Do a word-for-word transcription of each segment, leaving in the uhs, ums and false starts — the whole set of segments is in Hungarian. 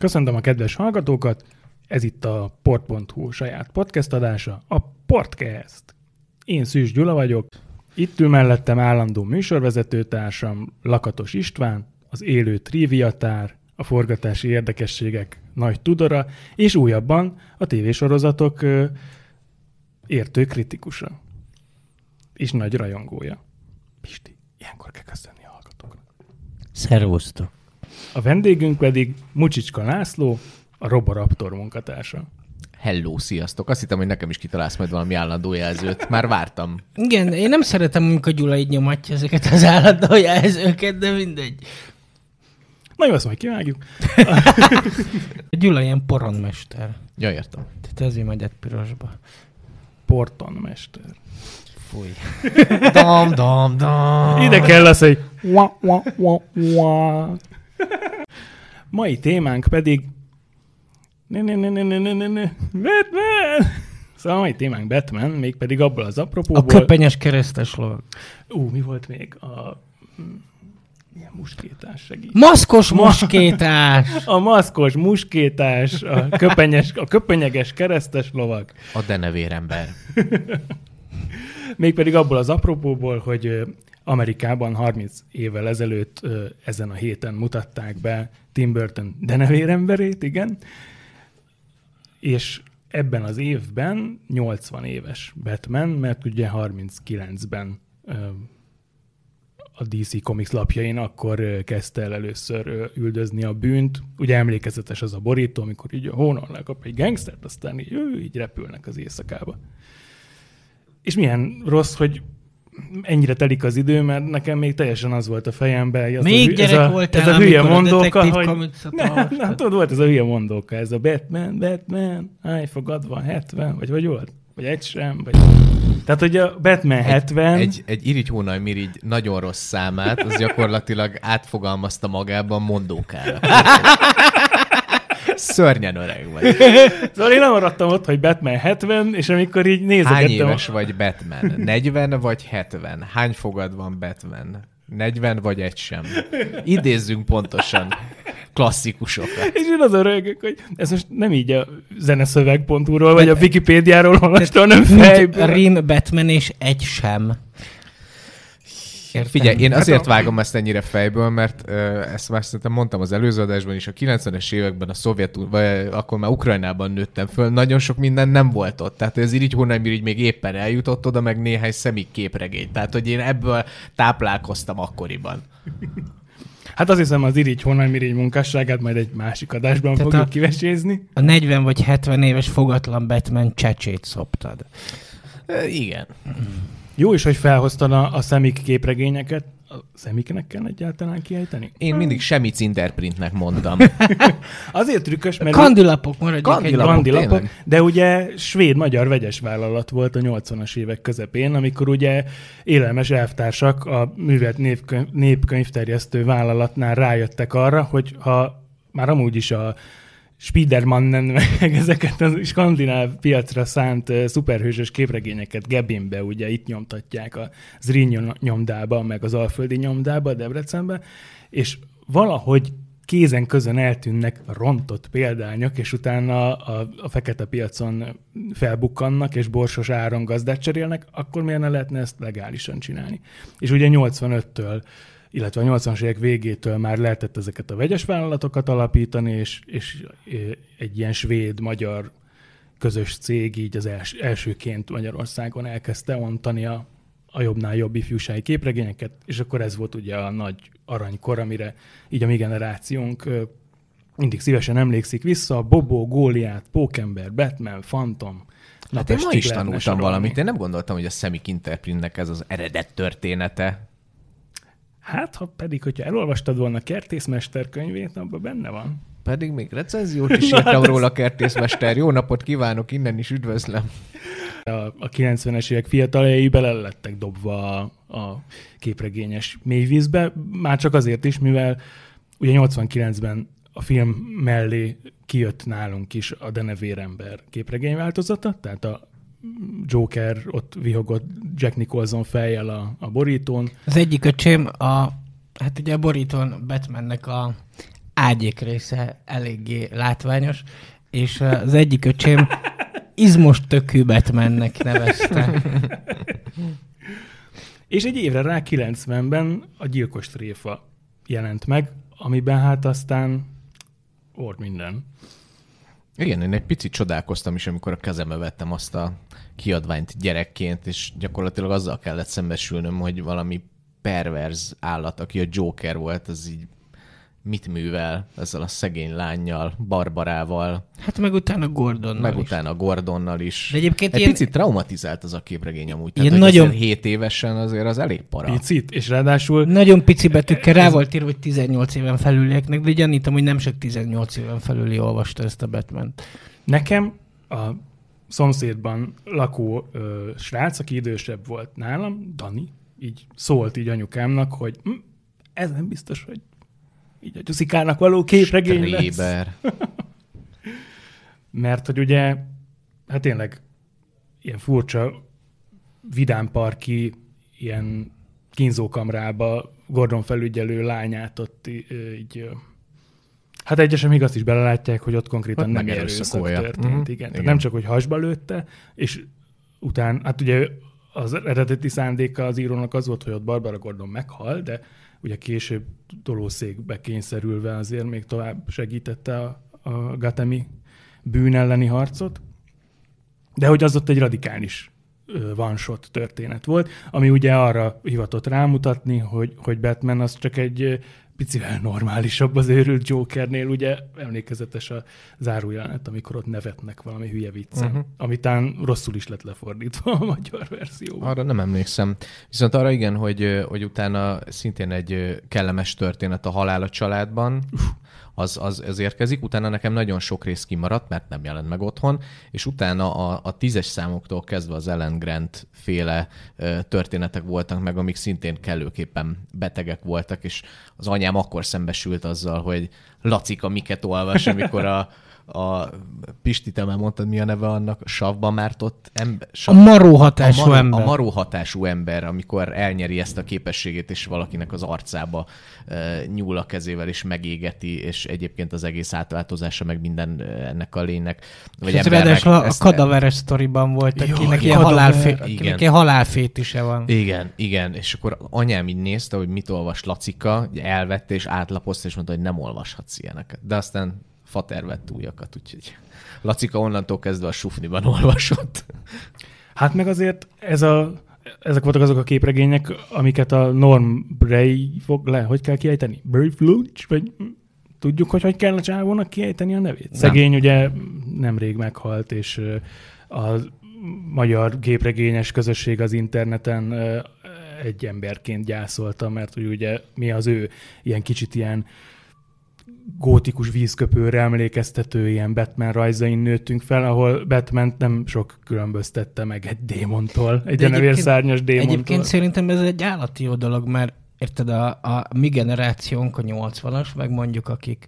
Köszöntöm a kedves hallgatókat, ez itt a port pont hu saját podcast adása, a Portcast. Én Szűcs Gyula vagyok, itt ül mellettem állandó műsorvezetőtársam Lakatos István, az élő triviatár, a forgatási érdekességek nagy tudora, és újabban a tévésorozatok ö, értő kritikusa. És nagy rajongója. Pisti, ilyenkor kell köszönni a hallgatóknak. Szervusztok. A vendégünk pedig Mucsicska László, a Roboraptor munkatársa. Hello, sziasztok! Azt hittem, hogy nekem is kitalálsz majd valami állandó jelzőt. Már vártam. Igen, én nem szeretem, amikor Gyula így nyomatja ezeket az állandó jelzőket, de mindegy. Na jó, azt majd kivágjuk. Gyula ilyen poronmester. Ja, értem. Tehát ezért megy egy pirosba. Portonmester. Fúj. Dam, dam, dam. Ide kell az, hogy wa, wa, wa, wa. Mai témánk pedig ne, ne, ne, ne, ne, ne, ne, ne. Batman! Szóval a mai témánk Batman, mégpedig abból az apropóból... A köpenyes keresztes lovag. Ú, mi volt még? A... Milyen muskétás segít? Maszkos muskétás! A maszkos muskétás, a, köpenyes, a köpenyeges keresztes lovag. A denevérember. Mégpedig abból az apropóból, hogy Amerikában harminc évvel ezelőtt ezen a héten mutatták be Tim Burton denevéremberét, igen, és ebben az évben nyolcvan éves Batman, mert ugye harminckilencben a dé cé Comics lapjain akkor kezdte el először üldözni a bűnt. Ugye emlékezetes az a borító, amikor így a hónal lekap egy gangstert, aztán így, ő, így repülnek az éjszakába. És milyen rossz, hogy ennyire telik az idő, mert nekem még teljesen az volt a fejemben. Ez még a, gyerek ez a, voltál, ez a hülye mondóka, hogy... Nem, nem, tudod, volt ez a hülye mondóka, ez a Batman, Batman, állj fogadva, hetven, vagy vagy volt? Vagy egy sem, vagy... Tehát, hogy a Batman hetven... Egy, egy, egy irigy hónaj mirigy nagyon rossz számát, az gyakorlatilag átfogalmazta magában mondókára. Szörnyen öreg vagy. Szóval én nem maradtam ott, hogy Batman hetven, és amikor így nézegettem... Hány éves vagy Batman? negyven vagy hetven? Hány fogad van Batman? negyven vagy egy sem? Idézzünk pontosan klasszikusokat. És én azon rögök, hogy ez most nem így a zeneszöveg pont hu-ról, vagy a Wikipédiáról olvastam, hanem fejből. Rim, Batman és egy sem. Értem. Figyelj, én azért vágom ezt ennyire fejből, mert uh, ezt már szerintem mondtam az előző adásban is, a kilencvenes években a szovjet, vagy akkor már Ukrajnában nőttem föl, nagyon sok minden nem volt ott. Tehát az irigy hónajmirigy még éppen eljutott oda, meg néhány szemik képregény. Tehát, hogy én ebből táplálkoztam akkoriban. Hát azt hiszem, az irigy hónajmirigy munkásságát majd egy másik adásban Tehát fogjuk a, kivesézni. A negyven vagy hetven éves fogatlan Batman csecsét szoptad. E, igen. Jó is, hogy felhoztad a, a szemik képregényeket. A szemiknek kell egyáltalán kiejteni? Én mindig semmit Interprintnek mondtam. Azért trükkös, mert... Kandilapok, maradjunk Kandilapok, egy kandilapok, tényleg? de ugye svéd-magyar vegyes vállalat volt a nyolcvanas évek közepén, amikor ugye élelmes elvtársak a művelt népkönyv, népkönyvterjesztő vállalatnál rájöttek arra, hogy ha már amúgy is a Spidermannen, meg ezeket a skandináv piacra szánt uh, szuperhősös képregényeket Gebinbe, ugye itt nyomtatják a Zrínyi nyomdába, meg az Alföldi nyomdába, Debrecenbe, és valahogy kézen közön eltűnnek rontott példányok, és utána a, a fekete piacon felbukkannak, és borsos áron gazdát cserélnek, akkor miért ne lehetne ezt legálisan csinálni? És ugye nyolcvanöttől illetve a nyolcvanas évek végétől már lehetett ezeket a vegyes vállalatokat alapítani, és, és egy ilyen svéd-magyar közös cég így az els, elsőként Magyarországon elkezdte ontani a, a jobbnál jobb ifjúsági képregényeket, és akkor ez volt ugye a nagy aranykor, amire így a mi generációnk mindig szívesen emlékszik vissza, Bobo, Góliát, Pókember, Batman, Phantom. Hát én ma is tanultam valamit, én nem gondoltam, hogy a Semik Interprintnek ez az eredet története. Hát, ha pedig, hogyha elolvastad volna Kertészmester könyvét, abban benne van. Pedig még recenziót is írtam róla, a Kertészmester. Jó napot kívánok, innen is üdvözlöm. A, a kilencvenes évek fiataljai bele lettek dobva a, a képregényes mélyvízbe, már csak azért is, mivel ugye nyolcvankilencben a film mellé kijött nálunk is a denevérember képregény változata, tehát a Joker ott vihogott Jack Nicholson fejjel a, a borítón. Az egyik öcsém, a, hát ugye a borítón Batmannek a ágyék része eléggé látványos, és az egyik öcsém izmos tökű Batmannek nevezte. És egy évre rá kilencvenben a Gyilkos tréfa jelent meg, amiben hát aztán orr minden. Igen, én egy picit csodálkoztam is, amikor a kezembe vettem azt a kiadványt gyerekként, és gyakorlatilag azzal kellett szembesülnöm, hogy valami perverz állat, aki a Joker volt, az így mit művel ezzel a szegény lányjal, Barbarával. Hát meg utána Gordonnal Meg is. utána Gordonnal is. De egyébként egy ilyen... picit traumatizált az a képregény amúgy. Tehát, Ilyen hogy nagyon... hét évesen azért az elég para. Picit, és ráadásul... Nagyon pici betűkkel rá volt írva, hogy tizennyolc éven felülieknek, de gyanítom, hogy nem csak tizennyolc éven felüli olvasta ezt a Batman-t. Nekem a szomszédban lakó ö, srác, aki idősebb volt nálam, Dani, így szólt így anyukámnak, hogy hm, ez nem biztos, hogy így a Gyuszikának való képregény lesz. Mert hogy ugye, hát tényleg ilyen furcsa, vidámparki, ilyen kínzókamrába Gordon felügyelő lányát ott így... Hát egyesek még azt is belelátják, hogy ott konkrétan ott nem erőszak történt. Uh-huh. Igen. Igen. Nem csak, hogy hasba lőtte, és után, hát ugye az eredeti szándéka az írónak az volt, hogy ott Barbara Gordon meghal, de ugye később tolószékbe kényszerülve azért még tovább segítette a, a Gothami bűn elleni harcot. De hogy az ott egy radikális one-shot történet volt, ami ugye arra hivatott rámutatni, hogy, hogy Batman az csak egy picivel normálisabb az őrült Jokernél, ugye emlékezetes a zárójelenet, amikor ott nevetnek valami hülye viccen, uh-huh. amitán rosszul is lett lefordítva a magyar verzióban. Arra nem emlékszem. Viszont arra igen, hogy, hogy utána szintén egy kellemes történet a Halál a családban, az, az, az érkezik. Utána nekem nagyon sok rész kimaradt, mert nem jelent meg otthon, és utána a, a tízes számoktól kezdve az Alan Grant féle ö, történetek voltak meg, amik szintén kellőképpen betegek voltak, és az anyám akkor szembesült azzal, hogy Lacika miket olvas, amikor a a Pisti, te már mondtad, mi a neve annak? A savban mártott ember? Sav... A maró hatású a maró, ember. A maró hatású ember, amikor elnyeri ezt a képességét, és valakinek az arcába uh, nyúl a kezével, és megégeti, és egyébként az egész átváltozása, meg minden uh, ennek a lénynek. Vagy és ráadásul a, a kadaveres sztoriban volt, akinek ilyen, halálfé... ilyen halálfétise van. Igen, igen. És akkor anyám így nézte, hogy mit olvas Lacika, elvette, és átlapozta, és mondta, hogy nem olvashatsz ilyeneket. De aztán fater vett újakat, úgyhogy Lacika onnantól kezdve a sufniban olvasott. Hát meg azért ez a, ezek voltak azok a képregények, amiket a Norm Bray fog le, hogy kell kiejteni? Brave Lunch? Vagy tudjuk, hogy hogy kell a csávónak kiejteni a nevét? Nem. Szegény ugye nemrég meghalt, és a magyar képregényes közösség az interneten egy emberként gyászolta, mert ugye mi az ő ilyen kicsit ilyen gótikus vízköpőre emlékeztető ilyen Batman rajzain nőttünk fel, ahol Batman nem sok különböztette meg egy démontól, egy denevérszárnyas démontól. Egyébként szerintem ez egy állati jó dolog, mert érted, a, a mi generációnk, a nyolcvanas, meg mondjuk akik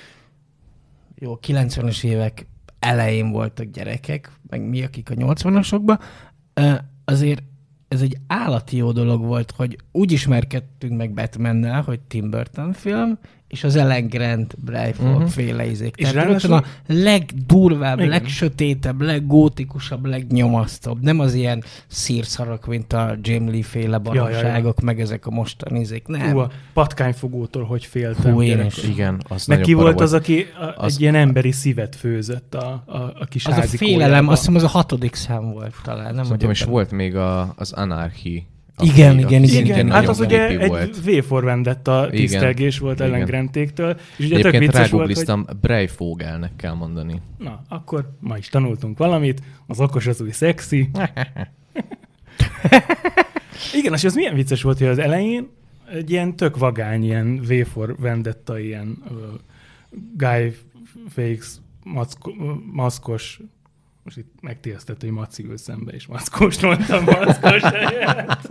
jó, kilencvenes évek elején voltak gyerekek, meg mi, akik a nyolcvanasokban, azért ez egy állati jó dolog volt, hogy úgy ismerkedtünk meg Batmannel, hogy Tim Burton film, és az Alan Grant, Bray Fogg uh-huh. féle izék. És tehát a legdurvább, igen. legsötétebb, leggótikusabb, legnyomasztóbb. Nem az ilyen szírszarok, mint a Jim Lee féle baromságok, ja, ja, ja. meg ezek a mostani izék. Nem. Hú, a patkányfogótól hogy féltem. Hú, én is. Igen, az meg ki volt az, volt. aki a, az... egy ilyen emberi szívet főzött a, a, a kis az házi a félelem, kójába. Azt hiszem az a hatodik szám volt talán. Nem Szerintem is volt még a, az Anarchy. Igen, igen, igen, igen. Hát az ugye egy volt. V for Vendetta tisztelgés volt Ellen Grantéktől. És ugye egyébként rágoogliztam, hogy... Bray Fogelnek kell mondani. Na, akkor ma is tanultunk valamit. Az okos az új szexi. Igen, és az milyen vicces volt, hogy az elején egy ilyen tök vagány, ilyen V for Vendetta, ilyen uh, Guy Fawkes mack- maszkos. Most itt megtérztett, hogy Maci ül szembe, és maszkos mondtam, maszkos helyet.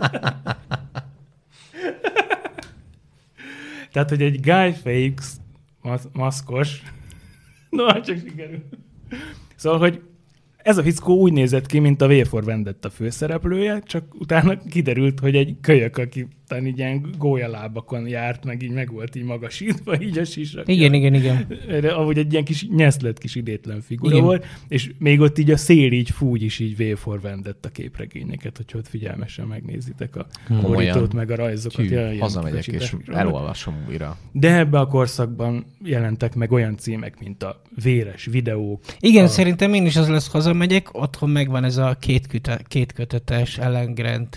Tehát, hogy egy Guy Fawkes maz- maszkos, no, hát csak sikerül. Szóval, hogy ez a fickó úgy nézett ki, mint a V for Vendetta főszereplője, csak utána kiderült, hogy egy kölyök, aki aztán így ilyen gólyalábakon járt, meg így meg volt így magasítva, így a sisak. Igen, igen, igen. Erre, ahogy egy ilyen kis nyeszlet kis idétlen figura igen. volt, és még ott így a szél így fúgy is így V for Vendetta képregényeket, hogyha ott figyelmesen megnézitek a borítót, meg a rajzokat. Hű, hazamegyek és elolvasom újra. De ebbe a korszakban jelentek meg olyan címek, mint a véres videók. Igen, a... szerintem én is az lesz, hazamegyek, otthon megvan ez a két, küte, két kötetes Ellen Grant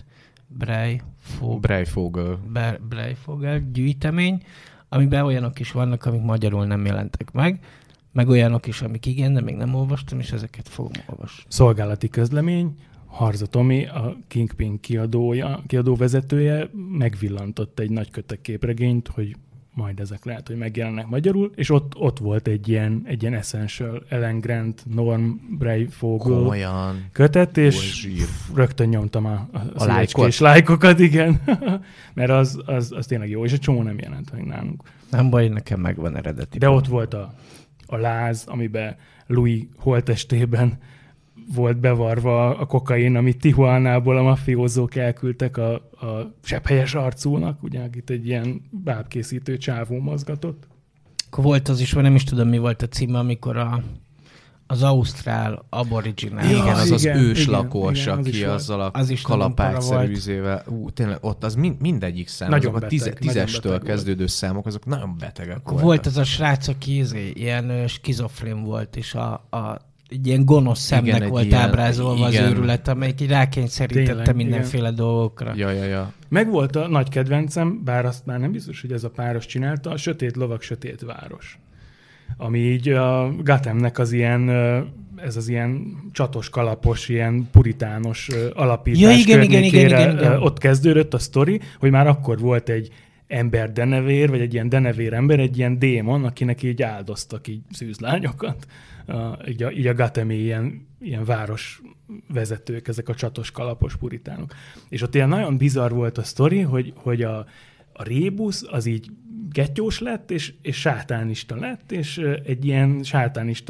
Breyfogle Breyfogle gyűjtemény, amiben olyanok is vannak, amik magyarul nem jelentek meg, meg olyanok is, amik igen, de még nem olvastam, és ezeket fogom olvasni. Szolgálati közlemény, Harza Tomi, a Kingpin kiadója, kiadóvezetője megvillantott egy nagy kötek képregényt, hogy majd ezek lehet, hogy megjelennek magyarul, és ott, ott volt egy ilyen, egy ilyen Essential Ellen Grant, Norm Breyfogle kötet, és rögtön nyomtam a, a, a lájkos lájkokat, igen, mert az, az, az tényleg jó, és a csomó nem jelent meg nálunk. Nem baj, nekem megvan eredeti. De ott volt a, a láz, amiben Louis holttestében volt bevarva a kokain, amit Tijuanából a mafiózók elküldtek a, a sebhelyes arcúnak, ugye, itt egy ilyen bábkészítő csávó mozgatott. Akkor volt az is, vagy nem is tudom, mi volt a címe, amikor a, az ausztrál aboriginál. Ja, igen, az igen, az ős igen, lakós, igen, az aki azzal a az kalapácszerűzével, ú, tényleg ott az mind, mindegyik szám, nagyon azok beteg, a tíze, tízestől beteg kezdődő volt. Számok, azok nagyon betegek Akkor voltak. volt az a srác, aki ilyen skizofrén volt, és a, a egy ilyen gonosz szemnek igen, volt ilyen, ábrázolva igen. az őrület, amelyik így rákényszerítette tényleg, mindenféle igen. dolgokra. Ja, ja, ja. Meg volt a nagy kedvencem, bár azt már nem biztos, hogy ez a páros csinálta, a Sötét lovak, sötét város. Ami így a Gothamnek az ilyen, ez az ilyen csatos, kalapos, ilyen puritános alapítás ja, igen, igen, igen, igen, igen. ott kezdődött a sztori, hogy már akkor volt egy ember denevér, vagy egy ilyen denevér ember, egy ilyen démon, akinek így áldoztak így szűzlányokat. Uh, így a, így a Gotham ilyen, ilyen városvezetők, ezek a csatos, kalapos puritánok. És ott ilyen nagyon bizarr volt a sztori, hogy, hogy a, a rébusz az így gettyós lett, és, és sátánista lett, és egy ilyen sátánista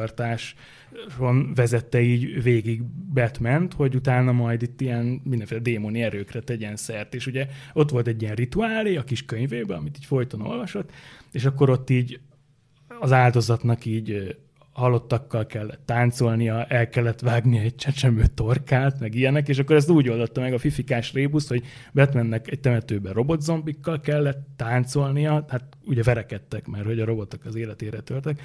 szertartáson vezette így végig Batmant, hogy utána majd itt ilyen mindenféle démoni erőkre tegyen szert. És ugye ott volt egy ilyen rituálé a kis könyvében, amit így folyton olvasott, és akkor ott így az áldozatnak így halottakkal kellett táncolnia, el kellett vágni egy csecsemő torkát, meg ilyenek, és akkor ezt úgy oldotta meg a fifikás rébusz, hogy Batmannek egy temetőben robotzombikkal kellett táncolnia, hát ugye verekedtek, mert hogy a robotok az életére törtek.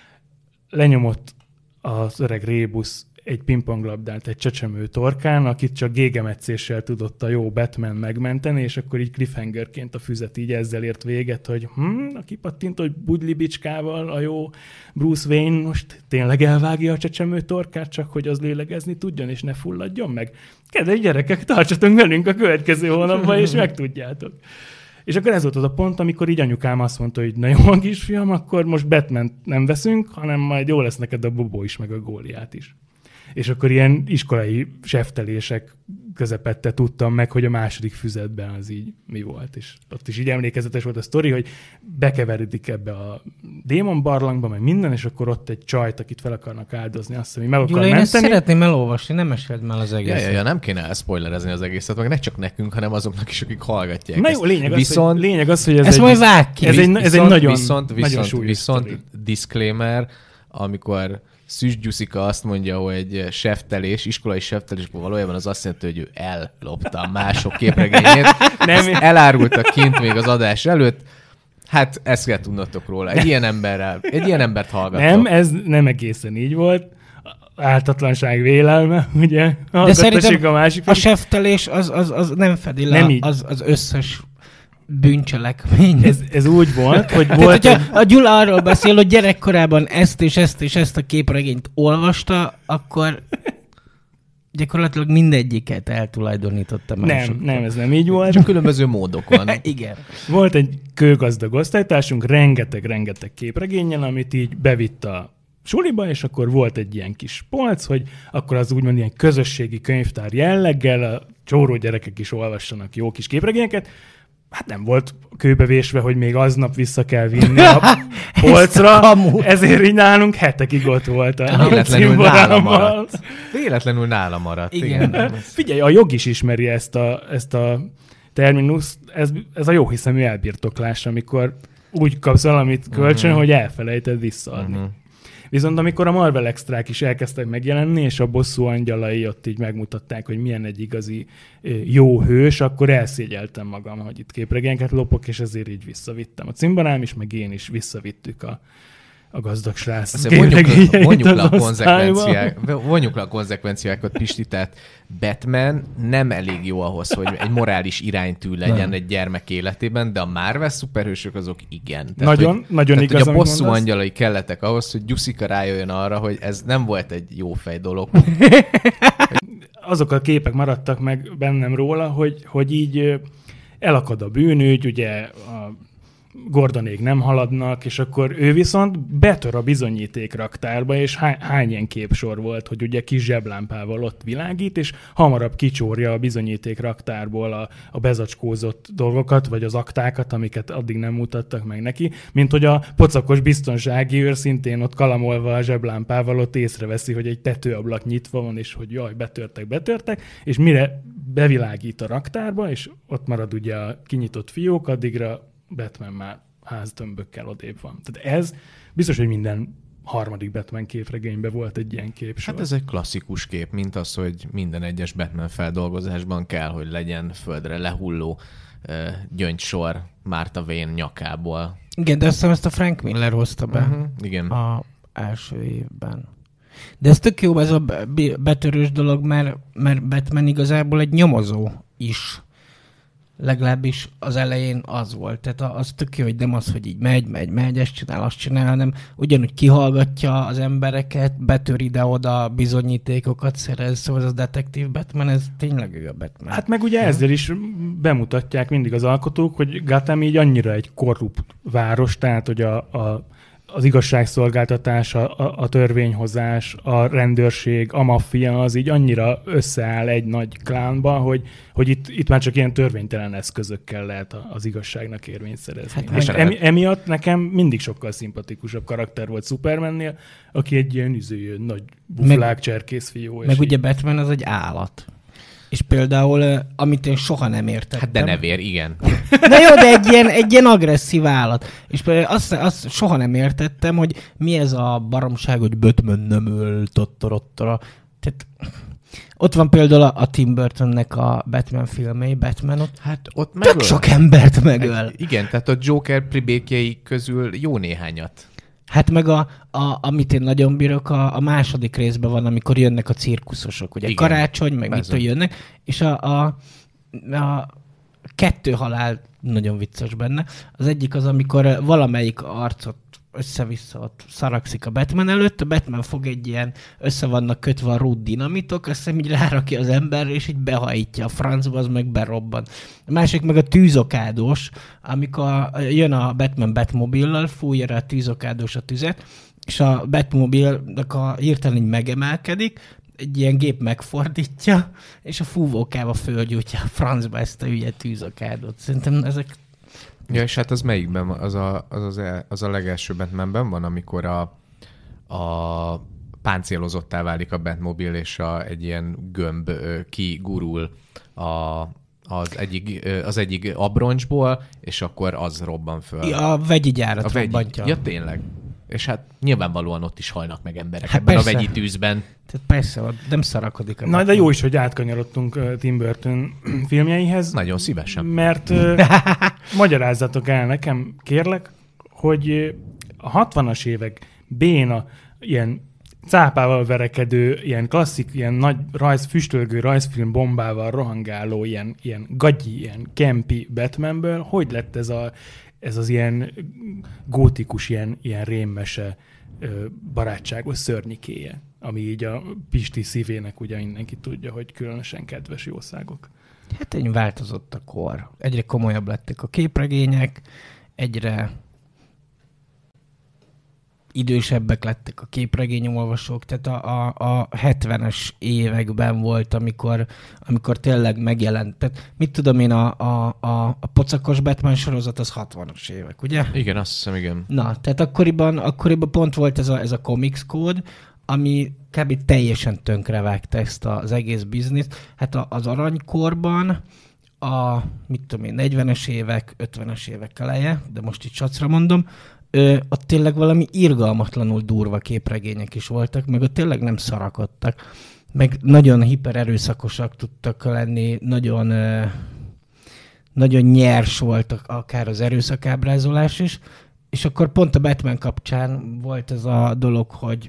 Lenyomott az öreg rébusz egy pingponglabdát egy csecsemő torkán, akit csak gégemetszéssel tudott a jó Batman megmenteni, és akkor így cliffhangerként a füzet így ezzel ért véget, hogy hm, a kipattint, hogy budlibicskával a jó Bruce Wayne most tényleg elvágja a csecsemő torkát, csak hogy az lélegezni tudjon, és ne fulladjon meg. Kedves gyerekek, tartsatok velünk a következő hónapban, és megtudjátok. És akkor ez volt az a pont, amikor így anyukám azt mondta, hogy na jó, kisfiam, akkor most Batman nem veszünk, hanem majd jó lesz neked a Bobó is, meg a Góliát is. És akkor ilyen iskolai seftelések közepette tudtam meg, hogy a második füzetben az így mi volt. És ott is így emlékezetes volt a sztori, hogy bekeveredik ebbe a démon barlangba, meg minden, és akkor ott egy csajt, akit fel akarnak áldozni, azt hiszem, hogy meg akar Gyula, menteni. én ezt szeretném elolvasni, nem meséled már az egészet. Ja, ja, ja, nem kéne elszpoilerezni az egészet, meg ne csak nekünk, hanem azoknak is, akik hallgatják. Na jó, lényeg, viszont, az, hogy, lényeg az, hogy ez, ez egy, majd vág ki. Ez, egy, ez egy nagyon, viszont, nagyon viszont, súlyos viszont sztori. disclaimer, amikor Szűz Gyuszika azt mondja, hogy seftelés, iskolai seftelésből valójában az azt jelenti, hogy ő ellopta mások képregényét. Nem, elárulta kint még az adás előtt. Hát ezt kell tudnotok róla. Egy ilyen emberrel, egy ilyen embert hallgattok. Nem, ez nem egészen így volt. Ártatlanság vélelme, ugye? De szerintem a, másik a seftelés az, az, az nem fedi le nem az, az összes bűncselekmény. Ez, ez úgy volt, hogy Tehát, volt... egy... a Gyula arról beszél, hogy gyerekkorában ezt és ezt és ezt a képregényt olvasta, akkor gyakorlatilag mindegyiket eltulajdonította másoknak. Nem, nem, ez nem így volt. Csak különböző módokon. Igen. Volt egy kőgazdag osztálytársunk, rengeteg-rengeteg képregénnyel, amit így bevitt a suliba, és akkor volt egy ilyen kis polc, hogy akkor az úgymond ilyen közösségi könyvtár jelleggel a csóró gyerekek is olvassanak jó kis képregényeket. Hát nem volt kőbevésve, hogy még aznap vissza kell vinni a polcra, ezért így nálunk hetekig ott volt a Véletlenül nála maradt. Véletlenül nála maradt. Igen. Igen. Figyelj, a jog is ismeri ezt a, ezt a terminus, ez, ez a jó hiszemű elbirtoklás, amikor úgy kapsz valamit kölcsön, uh-huh. hogy elfelejted visszaadni. Uh-huh. Viszont amikor a Marvel Extrák is elkezdtek megjelenni, és a bosszú angyalai ott így megmutatták, hogy milyen egy igazi jó hős, akkor elszégyeltem magam, hogy itt képregényeket lopok, és ezért így visszavittem. A cimborám is, meg én is visszavittük a, a gazdag srác képregényeit vonjuk, le a konzekvenciák, vonjuk le a konzekvenciákat, Pisti, tehát Batman nem elég jó ahhoz, hogy egy morális iránytű legyen nem. egy gyermek életében, de a Marvel szuperhősök azok igen. Tehát, nagyon, hogy, nagyon tehát, igaz, hogy a bosszú angyalai kellettek ahhoz, hogy Gyuszika rájöjjön arra, hogy ez nem volt egy jó fej dolog. Azok a képek maradtak meg bennem róla, hogy, hogy így elakad a bűnügy, ugye a Gordonék nem haladnak, és akkor ő viszont betör a bizonyíték raktárba, és hány, hány ilyen képsor volt, hogy ugye kis zseblámpával ott világít, és hamarabb kicsórja a bizonyíték raktárból a, a bezacskózott dolgokat, vagy az aktákat, amiket addig nem mutattak meg neki, mint hogy a pocakos biztonsági őr szintén ott kalamolva a zseblámpával ott észreveszi, hogy egy tetőablak nyitva van, és hogy jaj, betörtek, betörtek, és mire bevilágít a raktárba, és ott marad ugye a kinyitott fiók, addigra Batman már háztömbökkel odébb van. Tehát ez biztos, hogy minden harmadik Batman képregényben volt egy ilyen képsor. Hát ez egy klasszikus kép, mint az, hogy minden egyes Batman feldolgozásban kell, hogy legyen földre lehulló uh, gyöngysor Martha Wayne nyakából. Igen, de azt hiszem ezt a Frank Miller hozta be uh-huh, igen. a első évben. De ez tök jó ez a betörős dolog, mert, mert Batman igazából egy nyomozó is. Legalábbis az elején az volt. Tehát az tök jó, hogy nem az, hogy így megy, megy, megy, ezt csinál, azt csinál, hanem ugyanúgy kihallgatja az embereket, betör ide-oda bizonyítékokat szerez, szóval az a detektív Batman, ez tényleg ő a Batman. Hát meg ugye ezzel is bemutatják mindig az alkotók, hogy Gotham így annyira egy korrupt város, tehát hogy a, a az igazságszolgáltatás, a, a törvényhozás, a rendőrség, a maffia, az így annyira összeáll egy nagy klánba, hogy, hogy itt, itt már csak ilyen törvénytelen eszközökkel lehet az igazságnak érvényt szerezni. Hát, emi, emiatt nekem mindig sokkal szimpatikusabb karakter volt Supermannél, aki egy ilyen üző, nagy buflák cserkész fiú. Meg ugye Batman az egy állat. És például, amit én soha nem értettem. Hát de nevér, igen. De jó, de egy ilyen, egy ilyen agresszív állat. És például azt, azt soha nem értettem, hogy mi ez a baromság, hogy Batman nem öl, tottorottora. Tehát ott van például a, a Tim Burtonnek a Batman filmei, Batman ott, hát ott tök sok embert megöl. Egy, igen, tehát a Joker pribékjei közül jó néhányat. Hát meg a, a, amit én nagyon bírok, a, a második részben van, amikor jönnek a cirkuszosok, ugye igen. Karácsony, meg mitől jönnek, és a, a, a kettő halál nagyon vicces benne. Az egyik az, amikor valamelyik arcot össze-vissza ott szarakszik a Batman előtt, a Batman fog egy ilyen, össze vannak kötve a rút dinamitok, aztán így rárakja az emberre, és így behajítja a francba, az meg berobban. A másik meg a tűzokádós, amikor jön a Batman Batmobillal, fújja rá a tűzokádós a tüzet, és a Batmobilnak a hirtelen így megemelkedik, egy ilyen gép megfordítja, és a fúvókába fölgyújtja a francba ezt a ügyet tűzokádót. Szerintem ezek ja, és hát az melyikben az a, az, az, az a legelső Batmanben van, amikor a, a páncélozottá válik a Batmobil, és a, egy ilyen gömb kigurul a, az, egyik, az egyik abroncsból, és akkor az robban föl. Ja, a vegyi gyárat a robbantja. Ja, tényleg. És hát nyilvánvalóan ott is halnak meg emberek hát ebben persze. A vegyi tűzben. Tehát persze, nem szarakodik. A Na, de jó is, hogy átkanyarodtunk uh, Tim Burton filmjeihez. Nagyon szívesen. Mert uh, magyarázzatok el nekem, kérlek, hogy uh, a hatvanas évek béna, ilyen cápával verekedő, ilyen klasszik, ilyen nagy rajz, füstölgő rajzfilm bombával rohangáló, ilyen, ilyen gagyi, ilyen kempi Batmanből, hogy lett ez a ez az ilyen gótikus, ilyen, ilyen rémmese barátságos szörnyikéje, ami így a Pisti szívének ugye mindenki tudja, hogy különösen kedves jószágok. Hát egy változott a kor. Egyre komolyabb lettek a képregények, egyre idősebbek lettek a képregényolvasók, tehát a, a, a hetvenes években volt, amikor, amikor tényleg megjelent. Tehát mit tudom én, a, a, a, a pocakos Batman sorozat az hatvanas évek, ugye? Igen, azt hiszem, igen. Na, tehát akkoriban, akkoriban pont volt ez a, ez a comics kód, ami kb. Teljesen tönkrevágta ezt az egész bizniszt. Hát az aranykorban a, mit tudom én, negyvenes évek, ötvenes évek eleje, de most itt sacra mondom, ö, ott tényleg valami irgalmatlanul durva képregények is voltak, meg ott tényleg nem szarakodtak, meg nagyon hipererőszakosak tudtak lenni, nagyon, ö, nagyon nyers voltak akár az erőszakábrázolás is, és akkor pont a Batman kapcsán volt ez a dolog, hogy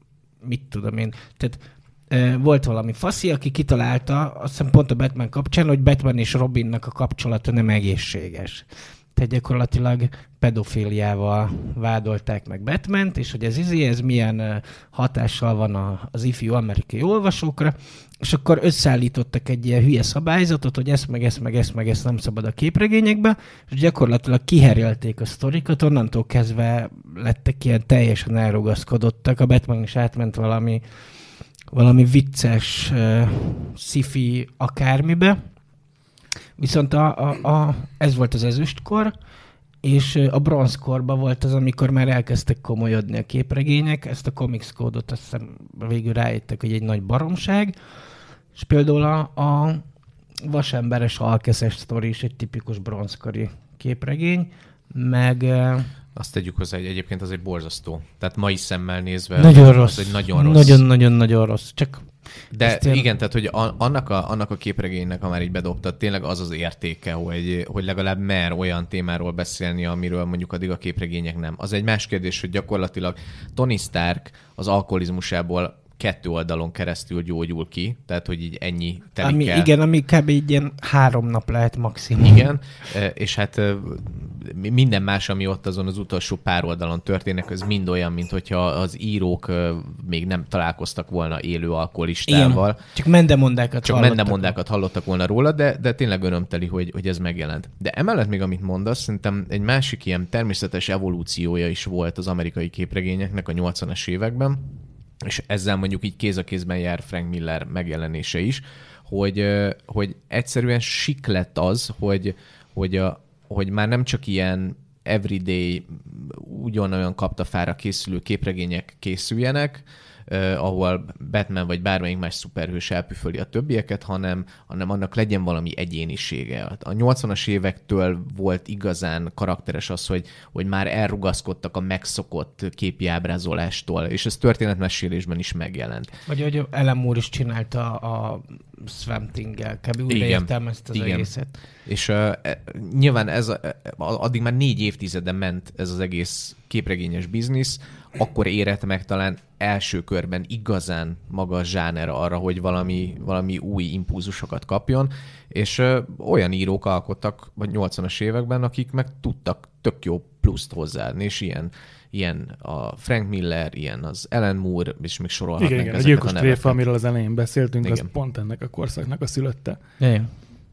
mit tudom én, tehát volt valami faszi, aki kitalálta, azt hiszem pont a Batman kapcsán, hogy Batman és Robinnak a kapcsolata nem egészséges. Tehát gyakorlatilag pedofíliával vádolták meg Batmant, és hogy ez izé, ez milyen hatással van az ifjú amerikai olvasókra, és akkor összeállítottak egy ilyen hülye szabályzatot, hogy ezt meg ezt meg ezt meg ezt nem szabad a képregényekbe, és gyakorlatilag kiherélték a sztorikat, onnantól kezdve lettek ilyen teljesen elrugaszkodottak, a Batman is átment valami valami vicces uh, sci-fi akármibe. Viszont a, a, a, ez volt az ezüstkor, és a bronzkorban volt az, amikor már elkezdtek komolyodni a képregények. Ezt a Comics Code-ot azt hiszem végül rájöttek, hogy egy nagy baromság. És például a, a vasemberes alkeszes sztori is egy tipikus bronzkori képregény, meg... Azt tegyük hozzá, hogy egyébként az egy borzasztó. Tehát mai szemmel nézve nagyon rossz. Az egy nagyon rossz. Nagyon-nagyon-nagyon rossz. Csak de én... igen, tehát hogy a, annak, a, annak a képregénynek, ha már így bedobtad, tényleg az az értéke, hogy, hogy legalább mer olyan témáról beszélni, amiről mondjuk addig a képregények nem. Az egy más kérdés, hogy gyakorlatilag Tony Stark az alkoholizmusából kettő oldalon keresztül gyógyul ki, tehát hogy így ennyi telik ami, el. Igen, ami kb. Így ilyen három nap lehet maximum. Igen, és hát minden más, ami ott azon az utolsó pár oldalon történik, az mind olyan, mint hogyha az írók még nem találkoztak volna élő alkoholistával. Igen, csak mendemondákat Csak hallottak. mendemondákat hallottak volna róla, de, de tényleg örömteli, hogy, hogy ez megjelent. De emellett még, amit mondasz, szerintem egy másik ilyen természetes evolúciója is volt az amerikai képregényeknek a nyolcvanas években, és ezzel mondjuk így kéz a kézben jár Frank Miller megjelenése is, hogy, hogy egyszerűen sik lett az, hogy, hogy, a, hogy már nem csak ilyen everyday, ugyanolyan kaptafára készülő képregények készüljenek, Uh, ahol Batman vagy bármelyik más szuperhős elpüföli a többieket, hanem, hanem annak legyen valami egyénisége. A nyolcvanas évektől volt igazán karakteres az, hogy, hogy már elrugaszkodtak a megszokott képi ábrázolástól, és ez történetmesélésben is megjelent. Vagy hogy Alan Moore is csinálta a Swamp Thing-gel, kb. Újra értelmezte az igen. egészet. És uh, nyilván ez a, addig már négy évtizede ment ez az egész képregényes biznisz, akkor érett meg talán első körben igazán maga a zsáner arra, hogy valami, valami új impulzusokat kapjon, és ö, olyan írók alkottak a nyolcvanas években, akik meg tudtak tök jó pluszt hozzáadni, és ilyen, ilyen a Frank Miller, ilyen az Alan Moore, és még sorolhatnánk igen, igen, ezeket a Gyilkos tréfa, amiről az elején beszéltünk, igen. Az pont ennek a korszaknak a szülötte. Igen.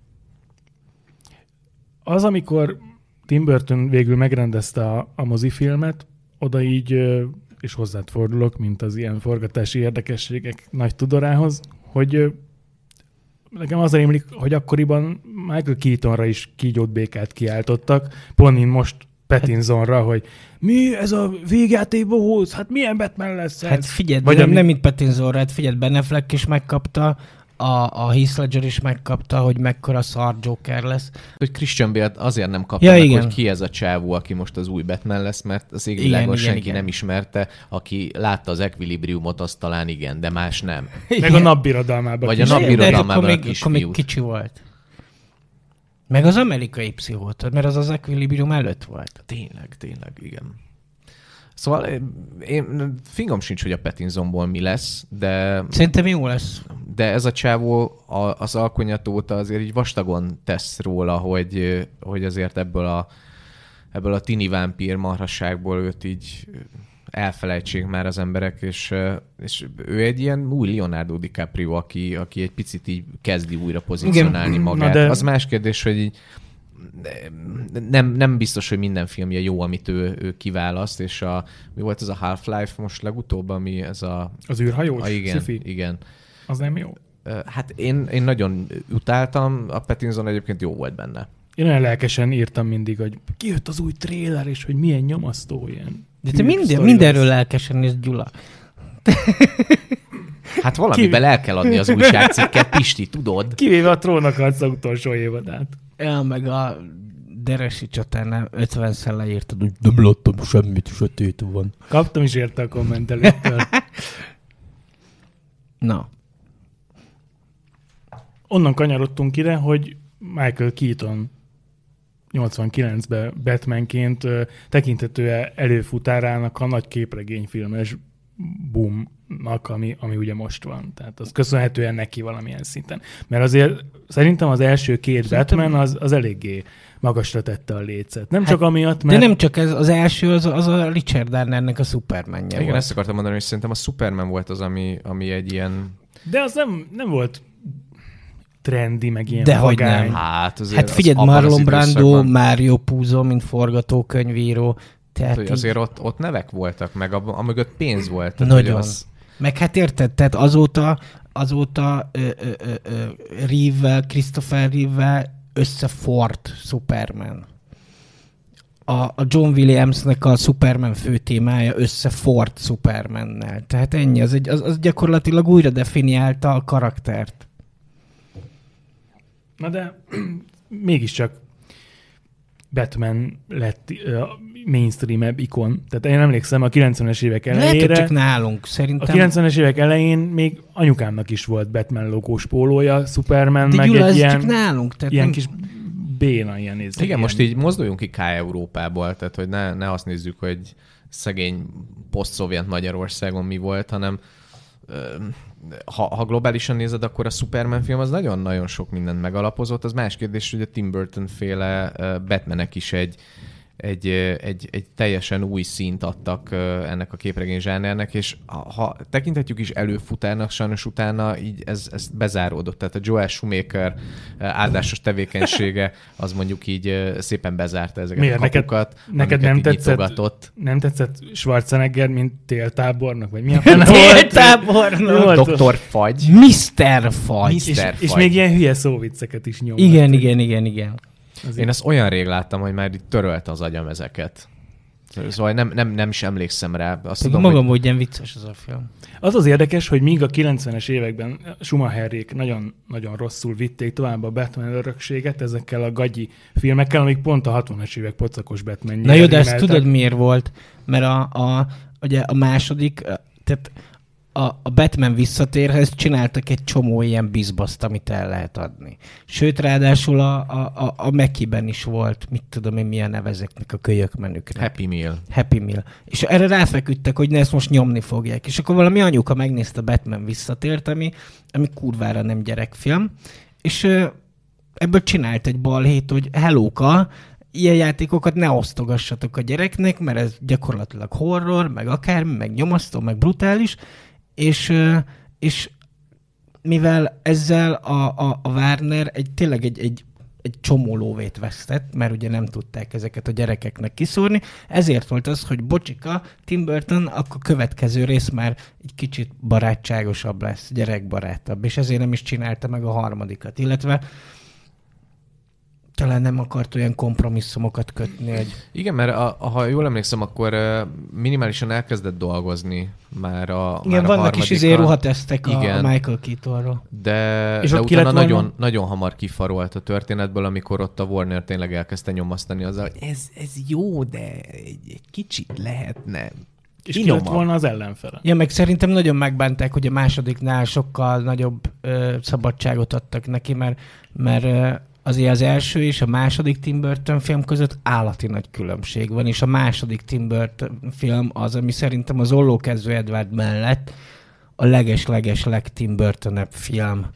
Az, amikor Tim Burton végül megrendezte a, a mozifilmet, oda így, és hozzád fordulok, mint az ilyen forgatási érdekességek nagy tudorához, hogy nekem az rémlik, hogy akkoriban Michael Keatonra is kígyót békát kiáltottak, pont én most Pattinsonra, hogy mi ez a végjátékba hoz? Hát milyen Batman lesz ez? Hát figyelj, Vagy nem, ami... nem mint Pattinsonra, hát figyelj, Ben Affleck is megkapta, a, a Heath Ledger is megkapta, hogy mekkora szar Joker lesz. Hogy Christian Bale azért nem kapta ja, meg, igen. hogy ki ez a csávó, aki most az új Batman lesz, mert az égvilágon senki igen. nem ismerte, aki látta az Equilibriumot, az talán igen, de más nem. Meg igen. A napbirodalmában. Vagy a napbirodalmában a kisfiút. Akkor még kicsi volt. Meg az amerikai pszichót, mert az az Equilibrium előtt volt. Tényleg, tényleg, igen. Szóval én fingom sincs, hogy a Pattinsonból mi lesz, de... Szerintem jó lesz. De ez a csávó az Alkonyat óta azért így vastagon tesz róla, hogy, hogy azért ebből a, ebből a tini vámpír marhasságból őt így elfelejtsék már az emberek, és, és ő egy ilyen új Leonardo DiCaprio, aki, aki egy picit így kezdi újra pozícionálni igen. magát. De... Az más kérdés, hogy így nem, nem biztos, hogy minden filmje jó, amit ő, ő kiválaszt, és a, mi volt ez a Half-Life most legutóbb, ami ez a... Az űrhajós? A, igen, sci-fi? igen. Az nem jó? Hát én, én nagyon utáltam, a Pattinson egyébként jó volt benne. Én olyan lelkesen írtam mindig, hogy kijött az új tréler, és hogy milyen nyomasztó ilyen. De te minden, mindenről lelkesen néz, Gyula. Hát valamiben el kell adni az újságcikket, Pisti, tudod? Kivéve a Trónokharca utolsó évadát. Ja, meg a Deresi csatánál ötvenszer leírtad, hogy nem láttam semmit, sötét van. Kaptam is érte a kommentelőktől. Na. Onnan kanyarodtunk ide, hogy Michael Keaton nyolcvankilencben Batmanként ö, tekinthető előfutárának a nagy képregényfilmes boomnak, ami, ami ugye most van. Tehát az köszönhetően neki valamilyen szinten. Mert azért szerintem az első két szerintem... Batman az, az eléggé magasra tette a lécet. Nem hát, csak amiatt, mert... De nem csak ez, az első, az, az a Richard Donnernek a Supermanje Igen, volt. Ezt akartam mondani, hogy szerintem a Superman volt az, ami, ami egy ilyen... De az nem, nem volt trendi, meg ilyen de vagány. Nem. Hát, hát figyeld, Marlon Brando, Mario Puzo, mint forgatókönyvíró. Tehát hát, azért ott, ott nevek voltak, meg amögött pénz volt. Tehát, nagyon. Az... Meg hát érted, tehát azóta, azóta ö, ö, ö, ö, Reeve-vel, Christopher Reeve-vel összefort Superman. A, a John Williamsnek a Superman főtémája összefort Supermannel. Tehát ennyi, az, egy, az, az gyakorlatilag újra definiálta a karaktert. Na de mégiscsak Batman lett uh, mainstream-ebb ikon. Tehát én emlékszem a kilencvenes évek elejére. Lehet, csak nálunk, szerintem. A kilencvenes évek elején még anyukámnak is volt Batman logós pólója, Superman, de meg Gyula, egy ilyen, nálunk, tehát ilyen nem... kis béna ilyen nézni. Igen, ilyen. most így mozduljunk ki K-Európából, tehát hogy ne, ne azt nézzük, hogy szegény poszt-szovjet Magyarországon mi volt, hanem ha, ha globálisan nézed, akkor a Superman film az nagyon-nagyon sok mindent megalapozott. Az más kérdés, hogy a Tim Burton féle Batmanek is egy, egy, egy, egy teljesen új színt adtak ennek a képregény zsánernek, és ha, ha tekinthetjük is előfutárnak, sajnos utána így ez, ez bezáródott. Tehát a Joel Schumacher áldásos tevékenysége az mondjuk így szépen bezárta ezeket Miért? a kapukat, neked, neked nem tetszett, nem tetszett Schwarzenegger, mint téltábornok? Vagy mi a fene volt? Téltábornok! doktor Fagy. miszter Fagy. miszter Fagy. És, és még ilyen hülye szóvicceket is nyomott. Igen, igen, igen, igen. Azért. Én ezt olyan rég láttam, hogy már itt törölte az agyam ezeket. Szóval nem, nem, nem is emlékszem rá. Azt tudom, magam, hogy... hogy ilyen vicces az a film. Az az érdekes, hogy míg a kilencvenes években Schumacherék nagyon, nagyon rosszul vitték tovább a Batman örökséget ezekkel a gagyi filmekkel, amik pont a hatvanas évek pocakos Batman. Na jó, de ezt tudod miért volt? Mert a, a, ugye a második, tehát A, a Batman visszatérhez csináltak egy csomó ilyen bizbaszt, amit el lehet adni. Sőt, ráadásul a, a, a Mekiben is volt, mit tudom én, milyen neve ezeknek a kölyök menüknek. Happy Meal. Happy Meal. És erre ráfeküdtek, hogy ne ezt most nyomni fogják. És akkor valami anyuka megnézte Batman visszatért, ami, ami kurvára nem gyerekfilm, és ebből csinált egy balhét, hogy hellóka, ilyen játékokat ne osztogassatok a gyereknek, mert ez gyakorlatilag horror, meg akármi, meg nyomasztó, meg brutális, És, és mivel ezzel a, a, a Warner egy, tényleg egy, egy, egy csomó lóvét vesztett, mert ugye nem tudták ezeket a gyerekeknek kiszúrni, ezért volt az, hogy bocsika, Tim Burton, akkor következő rész már egy kicsit barátságosabb lesz, gyerekbarátabb, és ezért nem is csinálta meg a harmadikat, illetve talán nem akart olyan kompromisszumokat kötni, hogy... Igen, mert a, a, ha jól emlékszem, akkor uh, minimálisan elkezdett dolgozni már a Igen, már a vannak is izé ruhatesztek a, a Michael Keatonról. De, de utána nagyon, nagyon hamar kifarolt a történetből, amikor ott a Warner tényleg elkezdte nyomasztani azzal, hogy ez, ez jó, de egy, egy kicsit lehetne. És ki lett volna az ellenfele. Ja, meg szerintem nagyon megbánták, hogy a másodiknál sokkal nagyobb ö, szabadságot adtak neki, mert, mert ö, azért az első és a második Tim Burton film között állati nagy különbség van, és a második Tim Burton film az, ami szerintem az Ollókező Edward mellett a leges-leges leg-Tim Burton-ebb film.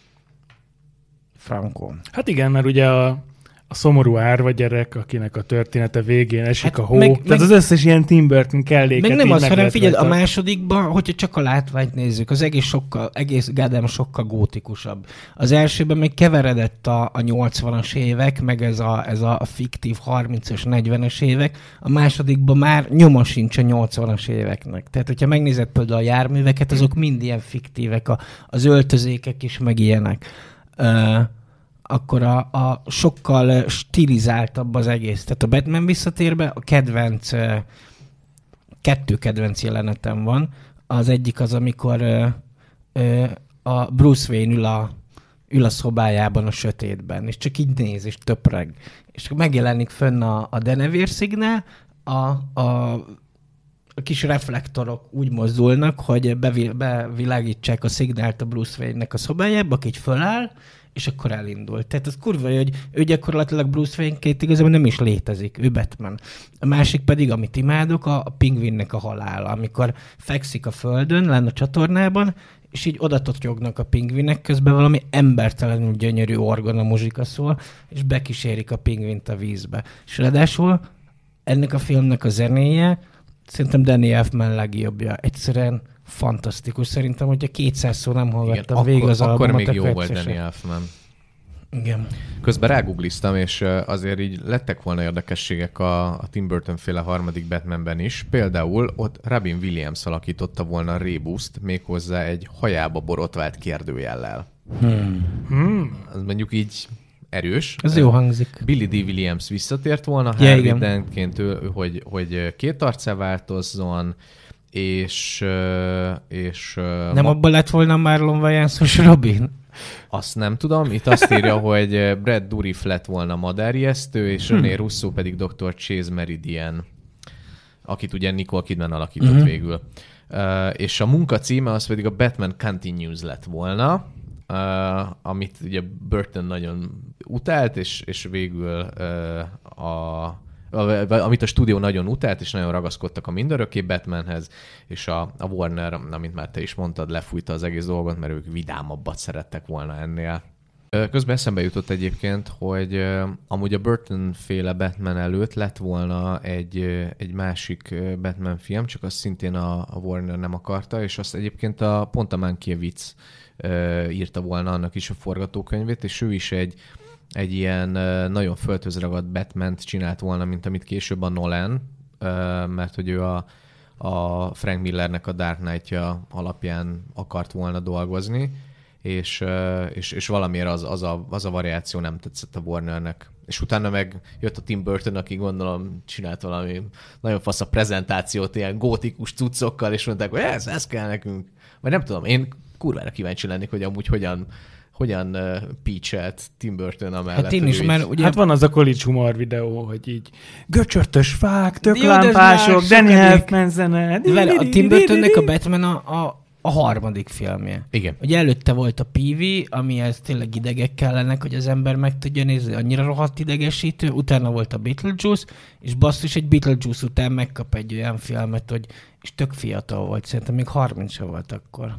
Franco. Hát igen, mert ugye a, a szomorú árva gyerek, akinek a története végén esik hát a hó. Meg, Tehát meg, az összes ilyen Tim Burton kelléket. Meg nem az, hanem figyelj, a másodikban, hogyha csak a látványt nézzük, az egész sokkal, egész gádám sokkal gótikusabb. Az elsőben még keveredett a, a nyolcvanas évek, meg ez a, ez a fiktív harmincas, negyvenes évek. A másodikban már nyoma sincs a nyolcvanas éveknek. Tehát, hogyha megnézed például a járműveket, azok mind ilyen fiktívek, a, az öltözékek is meg ilyenek. Uh, akkor a, a sokkal stilizáltabb az egész. Tehát a Batman visszatérbe a kedvenc, kettő kedvenc jelenetem van. Az egyik az, amikor a Bruce Wayne ül a, ül a szobájában a sötétben, és csak így néz, és töpreg. És megjelenik fönn a, a denevérsszignál, a, a, a kis reflektorok úgy mozdulnak, hogy bevil, bevilágítsák a szignált a Bruce Wayne-nek a szobájába, aki így föláll, és akkor elindult. Tehát az kurva, hogy ő gyakorlatilag Bruce Wayne-ként igazából nem is létezik, ő Batman. A másik pedig, amit imádok, a, a pingvinnek a halála, amikor fekszik a földön, lenne a csatornában, és így odatotyognak a pingvinek, közben valami embertelenül gyönyörű orgona muzsika szól, és bekísérik a pingvint a vízbe. És ráadásul ennek a filmnek a zenéje szerintem Danny Elfman legjobbja. Egyszerűen fantasztikus. Szerintem, hogyha kétszáz szó nem hallgattam igen, végig az albumot. Akkor még jó volt Danny Elfman. Igen. Közben rágoogliztam, és azért így lettek volna érdekességek a, a Tim Burton-féle harmadik Batmanben is. Például ott Robin Williams alakította volna Rebuszt, méghozzá egy hajába borotvált kérdőjellel. Hmm. Hmm. Az mondjuk így erős. Ez jó hangzik. Billy D. Williams visszatért volna, ja, Harvey Dentként, hogy, hogy két arcá változzon, és... és nem ma... abban lett volna Marlon Wayans-os Robin? Azt nem tudom. Itt azt írja, hogy Brad Dourif lett volna madárjesztő, és René Russo pedig doktor Chase Meridian, akit ugye Nicole Kidman alakított uh-huh. végül. Uh, és a munka címe az pedig a Batman Continues lett volna, uh, amit ugye Burton nagyon utált, és, és végül uh, a amit a stúdió nagyon utált, és nagyon ragaszkodtak a mindörökké Batmanhez, és a, a Warner, amint már te is mondtad, lefújta az egész dolgot, mert ők vidámabbat szerettek volna ennél. Közben eszembe jutott egyébként, hogy amúgy a Burton-féle Batman előtt lett volna egy, egy másik Batman film, csak azt szintén a, a Warner nem akarta, és azt egyébként a pont a Mankiewicz írta volna annak is a forgatókönyvét, és ő is egy egy ilyen nagyon földhöz ragadt Batman-t csinált volna, mint amit később a Nolan, mert hogy ő a, a Frank Millernek a Dark Knight-ja alapján akart volna dolgozni, és, és, és valamiért az, az, a, az a variáció nem tetszett a Warnernek. És utána meg jött a Tim Burton, aki gondolom csinált valami nagyon fasz a prezentációt ilyen gótikus cuccokkal, és mondták, hogy ez, ez kell nekünk. Vagy nem tudom, én kurvára kíváncsi lennék, hogy amúgy hogyan hogyan uh, pitchelt Tim Burton amellett. Hát én is, mert ugye... Hát van az a college humor videó, hogy így göcsörtös fák, tök lámpások, Danny Elfman zene. Vele, a Tim Burtonnek a Batman a, a, a harmadik filmje. Igen. Ugye előtte volt a pé vé, amihez tényleg idegek kellenek, hogy az ember meg tudja nézni, annyira rohadt idegesítő. Utána volt a Beetlejuice, és basszus, egy Beetlejuice után megkap egy olyan filmet, hogy és tök fiatal volt, szerintem még harminc volt akkor.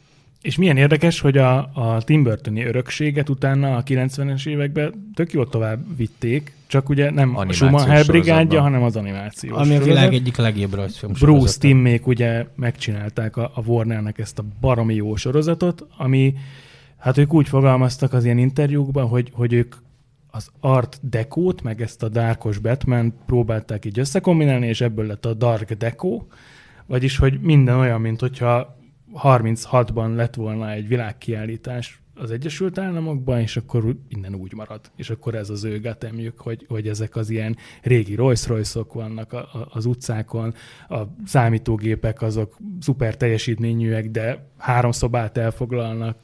És milyen érdekes, hogy a, a Tim Burtoni örökséget utána a kilencvenes években tök jól tovább vitték, csak ugye nem a Schumacher brigádja, hanem az animációs Ami a világ sorozat. Egyik legjobb rajzfilm Bruce Timmék ugye megcsinálták a, a Warnernek ezt a baromi jó sorozatot, ami, hát ők úgy fogalmaztak az ilyen interjúkban, hogy, hogy ők az art dekót, meg ezt a dárkos Batman próbálták így összekombinálni, és ebből lett a dark deco, vagyis, hogy minden olyan, mint hogyha harminchatban lett volna egy világkiállítás az Egyesült Államokban, és akkor innen úgy marad. És akkor ez az ő gatemjük, hogy, hogy ezek az ilyen régi Rolls-Royce-ok vannak a, a, az utcákon, a számítógépek azok szuper teljesítményűek, de három szobát elfoglalnak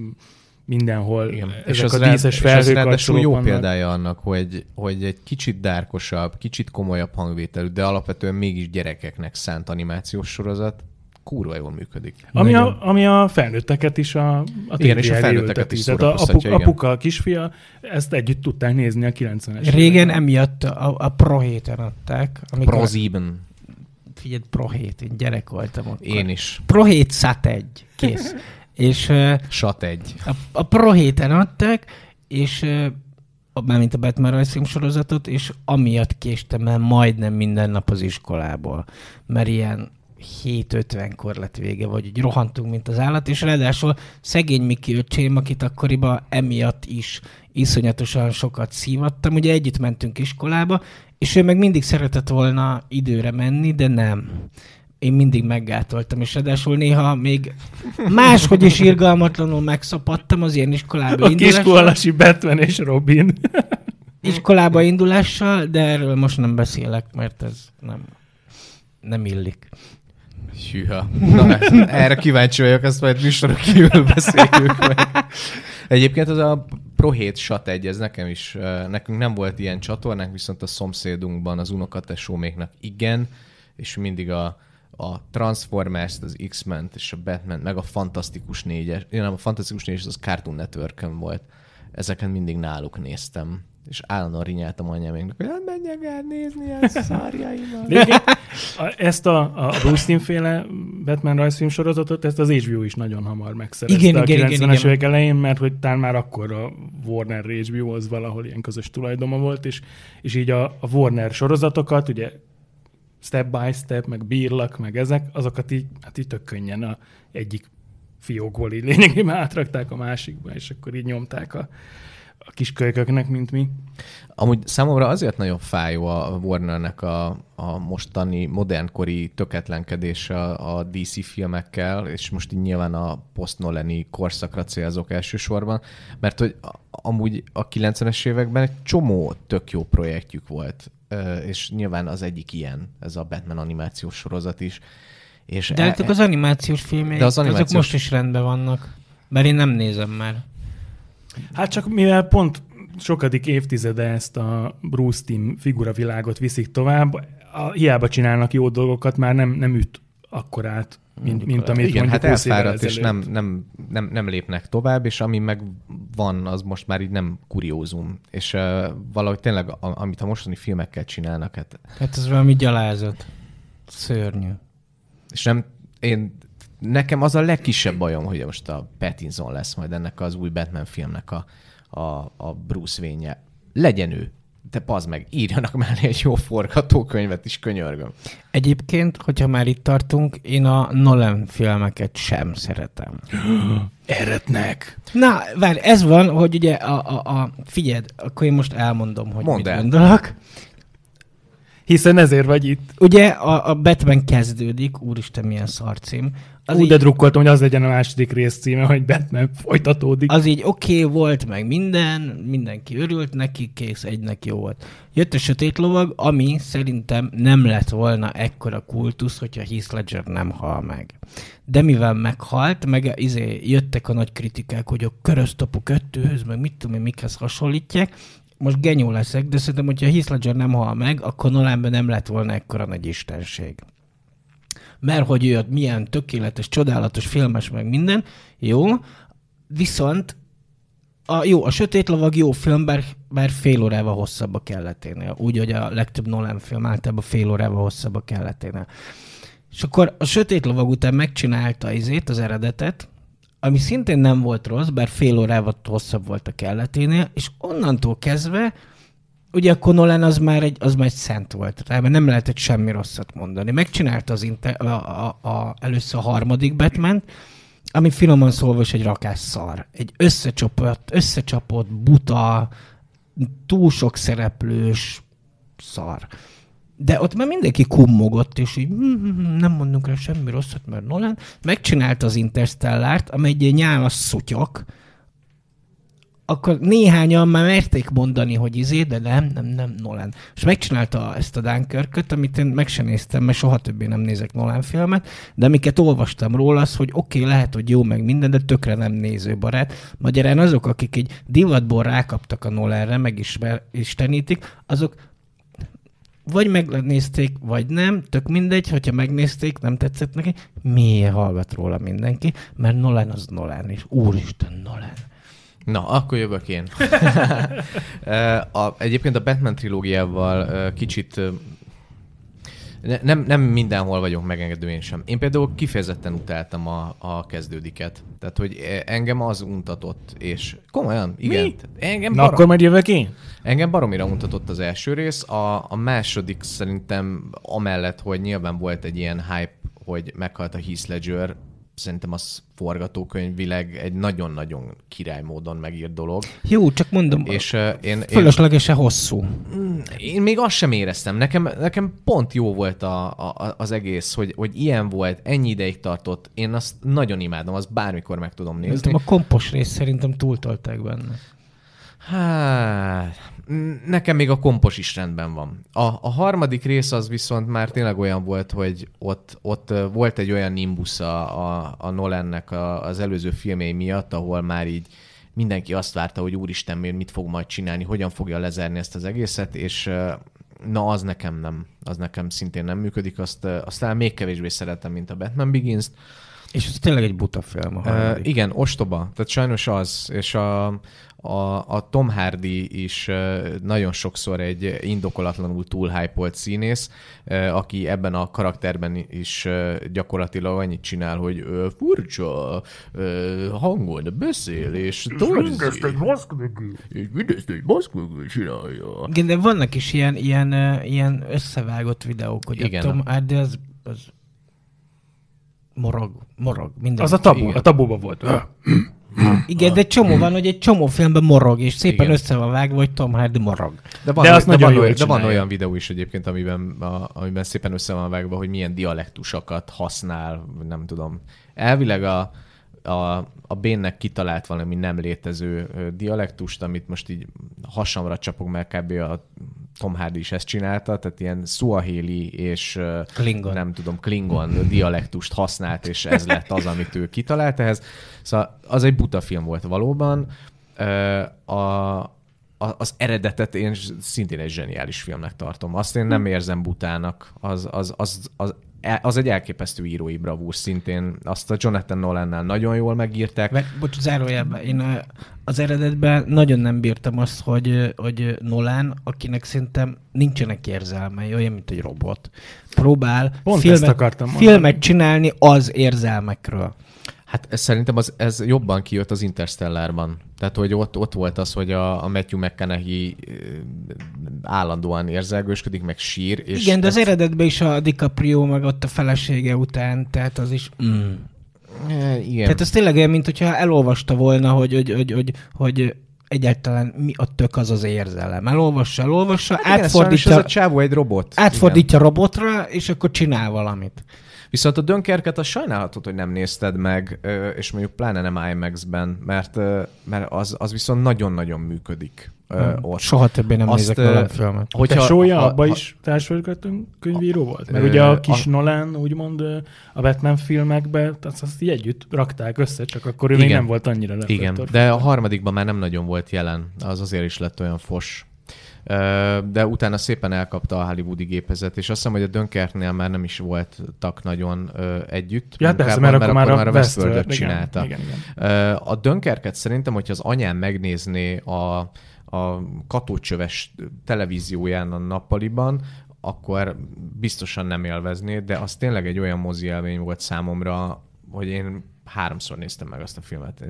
mindenhol. Igen. Ezek és az a díszes felhőkarcolók jó vannak. példája annak, hogy, hogy egy kicsit dárkosabb, kicsit komolyabb hangvételű, de alapvetően mégis gyerekeknek szánt animációs sorozat, kurva jól működik. Ami a, ami a felnőtteket is a, a igen, és a felnőtteket is szórakoztatja. A apuka, a kisfia, ezt együtt tudták nézni a kilencvenes Régen években. Emiatt a, a Pro héten adták. Pro sieben. Figyelj, Pro hét, én gyerek voltam akkor. Én is. Pro hét Sat egy. Kész. és Sat egy. A, a Pro héten adták, és mármint a Batman rajzfilm sorozatot, és amiatt késtem el majdnem minden nap az iskolából. Mert ilyen hét ötvenkor lett vége, vagy úgy rohantunk, mint az állat, és ráadásul szegény Miki öcsém, akit akkoriban emiatt is iszonyatosan sokat szívattam, ugye együtt mentünk iskolába, és ő meg mindig szeretett volna időre menni, de nem. Én mindig meggátoltam, és ráadásul néha még máshogy is irgalmatlanul megszapadtam az ilyen iskolába a indulással. A kiskolasi Batman és Robin. Iskolába indulással, de erről most nem beszélek, mert ez nem, nem illik. Hűha. Na, erre kíváncsi vagyok, ezt majd műsorok kívül beszéljük meg. Egyébként az a Pro hét Sat egy, ez nekem is, nekünk nem volt ilyen csatornánk, viszont a szomszédunkban, az unokatesóméknak igen, és mindig a, a Transformers-t, az X-Men-t és a Batman, meg a Fantasztikus négyes, én nem, a Fantasztikus négyes az Cartoon Network-ön volt. Ezeken mindig náluk néztem. És állandóan rinyáltam anyáméknak, hogy menjek el nézni ezt a szarjaimat. Ezt a, a Bruce Timm-féle Batman rajzfilm sorozatot, ezt az há bé o is nagyon hamar megszerezte igen, a igen, kilencvenes igen, évek elején, mert hogy talán már akkor a Warner há bé o az valahol ilyen közös tulajdoma volt, és, és így a, a Warner sorozatokat, ugye Step by Step, meg Bírlak, meg ezek, azokat így, hát így tök könnyen a egyik fiókból így lényegében átrakták a másikba, és akkor így nyomták a a kis kölyköknek, mint mi. Amúgy számomra azért nagyon fájó a Warnernek a, a mostani modernkori töketlenkedése a dé cé filmekkel, és most így nyilván a post-Nolani korszakra célzok elsősorban, mert hogy amúgy a kilencvenes években egy csomó tök jó projektjük volt, és nyilván az egyik ilyen, ez a Batman animációs sorozat is. És de hát e- az animációs filmek, az animációs... azok most is rendben vannak, mert én nem nézem már. Hát csak mivel pont sokadik évtizede ezt a Bruce Timm figuravilágot viszik tovább, a, hiába csinálnak jó dolgokat, már nem, nem üt akkorát, mint, mint amit igen, mondjuk hát elfáradt, és nem, nem, nem, nem lépnek tovább, és ami meg van, az most már így nem kuriózum. És uh, valahogy tényleg, a, amit a mostani filmekkel csinálnak, hát... Hát ez valami gyalázat. Szörnyű. És nem, én... Nekem az a legkisebb bajom, hogy most a Pattinson lesz majd ennek az új Batman filmnek a, a, a Bruce Wayne-je. Legyen ő. De pazd meg, írjanak mellé egy jó forgatókönyvet is, könyörgöm. Egyébként, hogyha már itt tartunk, én a Nolan filmeket sem szeretem. Eretnek. Na, várj, ez van, hogy ugye a, a, a figyeld, akkor én most elmondom, hogy Mondd mit el. gondolok. Hiszen ezért vagy itt. Ugye a, a Batman kezdődik, úristen, milyen szarcím. Az Úgy így, de drukkoltam, hogy az legyen a második rész címe, hogy Batman folytatódik. Az így oké okay volt, meg minden, mindenki örült neki, kész, egynek jó volt. Jött a Sötét Lovag, ami szerintem nem lett volna ekkora kultusz, hogyha Heath Ledger nem hal meg. De mivel meghalt, meg izé, jöttek a nagy kritikák, hogy a Köröztapu kettőhöz, meg mit tudom én, mikhez hasonlítják, most genyó leszek, de szerintem, hogyha Heath Ledger nem hal meg, akkor Nolanben nem lett volna ekkora nagy istenség. Mert hogy ő milyen tökéletes, csodálatos, filmes, meg minden, jó, viszont a, jó, a Sötét Lovag jó film, bár, bár fél órával hosszabb a kelleténél. Úgy, hogy a legtöbb Nolan film általában fél órával hosszabb a kelleténél. És akkor a Sötét Lovag után megcsinálta izét, az eredetet, ami szintén nem volt rossz, bár fél órával hosszabb volt a kelleténél, és onnantól kezdve, ugye akkor Nolan az már egy, az már egy szent volt rá, mert nem lehetett semmi rosszat mondani. Megcsinálta az inter, a, a, a, először a harmadik Batman, ami finoman szólva is egy rakás szar. Egy összecsapott, összecsapott, buta, túl sok szereplős szar. De ott már mindenki kummogott, és így nem mondunk rá semmi rosszat, mert Nolan megcsinálta az Interstellárt, amely egy nyálas szutyok, akkor néhányan már merték mondani, hogy izé, de nem, nem, nem, Nolan. És megcsinálta ezt a Dunkirköt, amit én meg sem néztem, mert soha többé nem nézek Nolan filmet, de amiket olvastam róla, az, hogy oké, okay, lehet, hogy jó meg minden, de tökre nem nézőbarát. Magyarán azok, akik egy divatból rákaptak a Nolanre, megistenítik, azok vagy megnézték, vagy nem, tök mindegy, hogyha megnézték, nem tetszett neki, miért hallgat róla mindenki, mert Nolan az Nolan, és úristen Nolan. Na, akkor jövök én. a, egyébként a Batman trilógiával kicsit nem, nem mindenhol vagyok megengedő én sem. Én például kifejezetten utáltam a, a kezdődiket. Tehát, hogy engem az untatott, és komolyan, igen. Mi? Engem Na, barom... akkor majd jövök én? Engem baromira untatott az első rész. A, a második szerintem amellett, hogy nyilván volt egy ilyen hype, hogy meghalt a Heath Ledger, szerintem az forgatókönyvileg egy nagyon-nagyon király módon megírt dolog. Jó, csak mondom, és, uh, én, fölöslegesen hosszú. Én még azt sem éreztem. Nekem, nekem pont jó volt a, a, az egész, hogy, hogy ilyen volt, ennyi ideig tartott. Én azt nagyon imádom, azt bármikor meg tudom nézni. A kompos rész szerintem túltolták benne. Hát, nekem még a kompos is rendben van. A, a harmadik rész az viszont már tényleg olyan volt, hogy ott, ott volt egy olyan nimbus a, a, a Nolannek a, az előző filmjei miatt, ahol már így mindenki azt várta, hogy úristen, mit fog majd csinálni, hogyan fogja lezárni ezt az egészet, és na, az nekem nem, az nekem szintén nem működik, azt, azt talán még kevésbé szeretem, mint a Batman Begins-t. És ez tényleg egy buta film. Uh, igen, ostoba. Tehát sajnos az, és a, a, a Tom Hardy is uh, nagyon sokszor egy indokolatlanul túlhypolt színész, uh, aki ebben a karakterben is uh, gyakorlatilag annyit csinál, hogy uh, furcsa uh, hangon beszél, és torzi. Mindezt egy maszk mögül. És mindezt egy maszk mögül csinálja. Igen, de vannak is ilyen, ilyen, uh, ilyen összevágott videók, hogy igen. A Tom Hardy az, az morog, morog. Minden. Az a tabu, igen. A tabuban volt. Igen, de csomó van, hogy egy csomó filmben morog, és szépen igen. össze van vágva, hogy Tom Hardy morog. De van, de, de, van, olyan, de van olyan videó is egyébként, amiben, a, amiben szépen össze van vágva, hogy milyen dialektusokat használ, nem tudom. Elvileg a, a, a Bane-nek kitalált valami nem létező dialektust, amit most így hasamra csapok, mert kb. A Tom Hardy is ezt csinálta, tehát ilyen szuahéli és Klingon. nem tudom, Klingon dialektust használt, és ez lett az, amit ő kitalált ehhez. Szóval az egy buta film volt valóban. A, a, az eredetet én szintén egy zseniális filmnek tartom. Azt én nem érzem butának. Az, az, az, az, az egy elképesztő írói bravúr szintén. Azt a Jonathan Nolannál nagyon jól megírták. Mert, bocs, zárójelben, én az eredetben nagyon nem bírtam azt, hogy, hogy Nolan, akinek szerintem nincsenek érzelmei, olyan, mint egy robot, próbál filmet, filmet csinálni az érzelmekről. Hát ez, szerintem az, ez jobban kijött az Interstellárban. Tehát, hogy ott, ott volt az, hogy a, a Matthew McConaughey állandóan érzelgősködik, meg sír. És igen, de az ezt... eredetben is a DiCaprio meg ott a felesége után, tehát az is... Mm. E, igen. Tehát ez tényleg olyan, mint hogyha elolvasta volna, hogy, hogy, hogy, hogy, hogy egyáltalán mi a tök az az érzelem. Elolvassa, elolvassa, hát átfordítja... Ez a csávó egy robot. Átfordítja igen. robotra, és akkor csinál valamit. Viszont a Dunkerket az sajnálhatod, hogy nem nézted meg, és mondjuk pláne nem IMAX-ben, mert, mert az, az viszont nagyon-nagyon működik. Hmm. Soha többé nem Azt, nézek Nolan filmet. A tesója abban is társforgatókönyvíró volt? Mert ö, ugye a kis a, Nolan, úgymond a Batman filmekben, azt, azt így együtt rakták össze, csak akkor ő igen, még nem volt annyira reflektor. Igen, de a harmadikban már nem nagyon volt jelen. Az azért is lett olyan fos. De utána szépen elkapta a hollywoodi gépezet, és azt hiszem, hogy a Dunkerknél már nem is voltak nagyon együtt. Ja, persze, mert, mert akkor már a Westworld-öt csinálta. Igen, igen. A Dunkerket szerintem, hogyha az anyám megnézné a, a katócsöves televízióján a nappaliban, akkor biztosan nem élvezné, de az tényleg egy olyan mozi élmény volt számomra, hogy én háromszor néztem meg azt a filmet.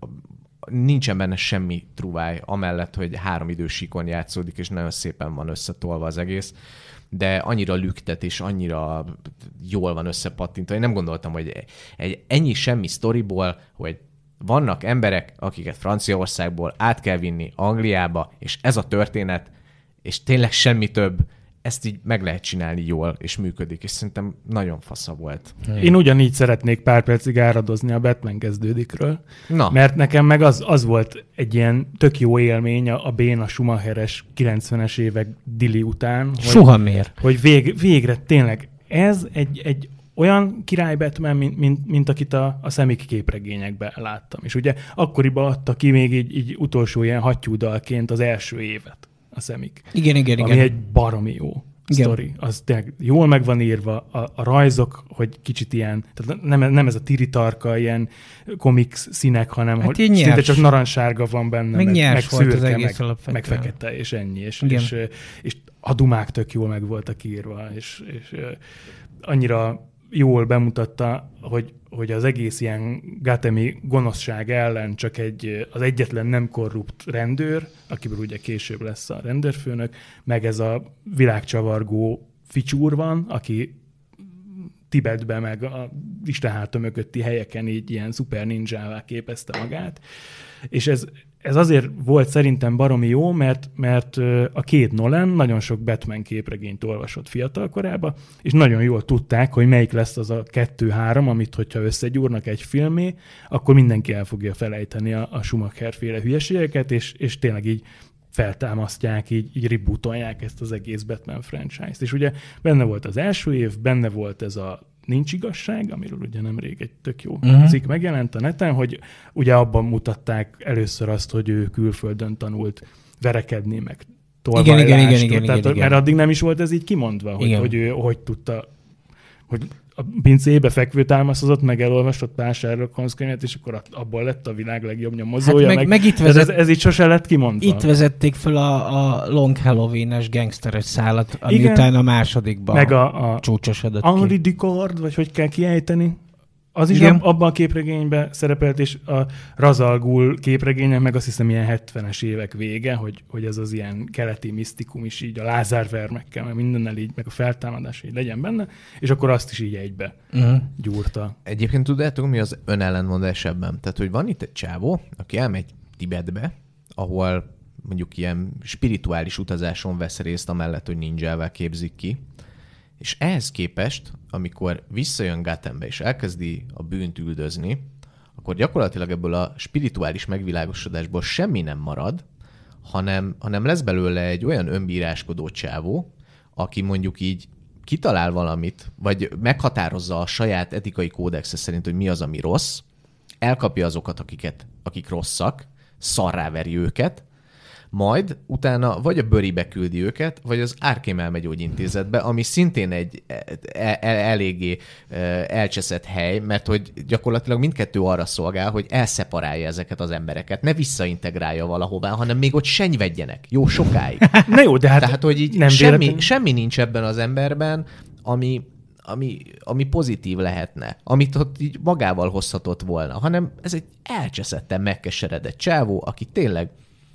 Nincsen benne semmi truváj, amellett, hogy három idősíkon játszódik, és nagyon szépen van összetolva az egész, de annyira lüktet, és annyira jól van összepattintva. Én nem gondoltam, hogy egy ennyi semmi sztoriból, hogy vannak emberek, akiket Franciaországból át kell vinni Angliába, és ez a történet, és tényleg semmi több, ezt így meg lehet csinálni jól, és működik, és szerintem nagyon fasza volt. Én ugyanígy szeretnék pár percig áradozni a Batman kezdődikről, Na. mert nekem meg az, az volt egy ilyen tök jó élmény a, a Bane, a Schumacheres kilencvenes évek dili után. Soha miért? Hogy vég, végre tényleg ez egy, egy olyan király Batman, mint, mint, mint akit a, a szemik képregényekben láttam. És ugye akkoriban adta ki még így, így utolsó ilyen hattyúdalként az első évet a szemik. Igen, igen, ami igen. egy baromi jó sztori. Az tényleg jól meg van írva, a, a rajzok, hogy kicsit ilyen, tehát nem, nem ez a tiritarka, ilyen komiks színek, hanem hát hogy szinte csak narancssárga van benne, meg, meg, meg szürke, az egész meg, meg fekete, és ennyi. És, és, és a dumák tök jól meg voltak írva, és, és annyira jól bemutatta, hogy, hogy az egész ilyen Gothami gonoszság ellen csak egy, az egyetlen nem korrupt rendőr, akiből ugye később lesz a rendőrfőnök, meg ez a világcsavargó ficsúr van, aki Tibetben, meg a istenháta mögötti helyeken így ilyen szuper ninjává képezte magát. És ez, ez azért volt szerintem baromi jó, mert, mert a két Nolan nagyon sok Batman képregényt olvasott fiatal korában, és nagyon jól tudták, hogy melyik lesz az a kettő-három, amit hogyha összegyúrnak egy filmé, akkor mindenki el fogja felejteni a, a Schumacher-féle hülyeségeket, és, és tényleg így feltámasztják, így, így rebootolják ezt az egész Batman franchise-t. És ugye benne volt az első év, benne volt ez a Nincs igazság, amiről ugye nemrég egy tök jó uh-huh. cikk megjelent a neten, hogy ugye abban mutatták először azt, hogy ő külföldön tanult verekedni, meg tolvajlást. Igen, igen, igen, igen, tehát, igen, igen. Mert addig nem is volt ez így kimondva, hogy, hogy ő hogy tudta, hogy a pincébe fekvő támaszhozott, meg elolvasott pár Sherlock Holmes könyvet, és akkor abból lett a világ legjobb nyomozója. Hát meg, meg, meg itt vezet, ez, ez így sose lett kimondva. Itt vezették fel a, a Long Halloween-es gangsteres szállat, ami igen, utána a másodikban meg a, a csúcsosodott Henri ki. Dicard, vagy hogy kell kiejteni, az is igen. abban a képregényben szerepelt, és a Ra's al Ghul képregények meg azt hiszem ilyen hetvenes évek vége, hogy, hogy ez az ilyen keleti misztikum is így a lázárvermekkel, meg mindennel így, meg a feltámadás így legyen benne, és akkor azt is így egybe uh-huh. gyúrta. Egyébként tudjátok, mi az önellentmondás ebben? Tehát, hogy van itt egy csávó, aki elmegy Tibetbe, ahol mondjuk ilyen spirituális utazáson vesz részt, amellett, hogy ninjával képzik ki, és ehhez képest, amikor visszajön Gothambe és elkezdi a bűnt üldözni, akkor gyakorlatilag ebből a spirituális megvilágosodásból semmi nem marad, hanem, hanem lesz belőle egy olyan önbíráskodó csávó, aki mondjuk így kitalál valamit, vagy meghatározza a saját etikai kódexe szerint, hogy mi az, ami rossz, elkapja azokat, akiket, akik rosszak, szarráveri őket, majd utána vagy a Burybe küldi őket, vagy az Arkham elmegyógyintézetbe, ami szintén egy el- el- eléggé elcseszett hely, mert hogy gyakorlatilag mindkettő arra szolgál, hogy elszeparálja ezeket az embereket, ne visszaintegrálja valahová, hanem még ott senyvedjenek, jó sokáig. Na jó, de hát Tehát, hogy így nem semmi, véletlen... semmi nincs ebben az emberben, ami, ami, ami pozitív lehetne, amit ott így magával hozhatott volna, hanem ez egy elcseszetten megkeseredett csávó, aki tényleg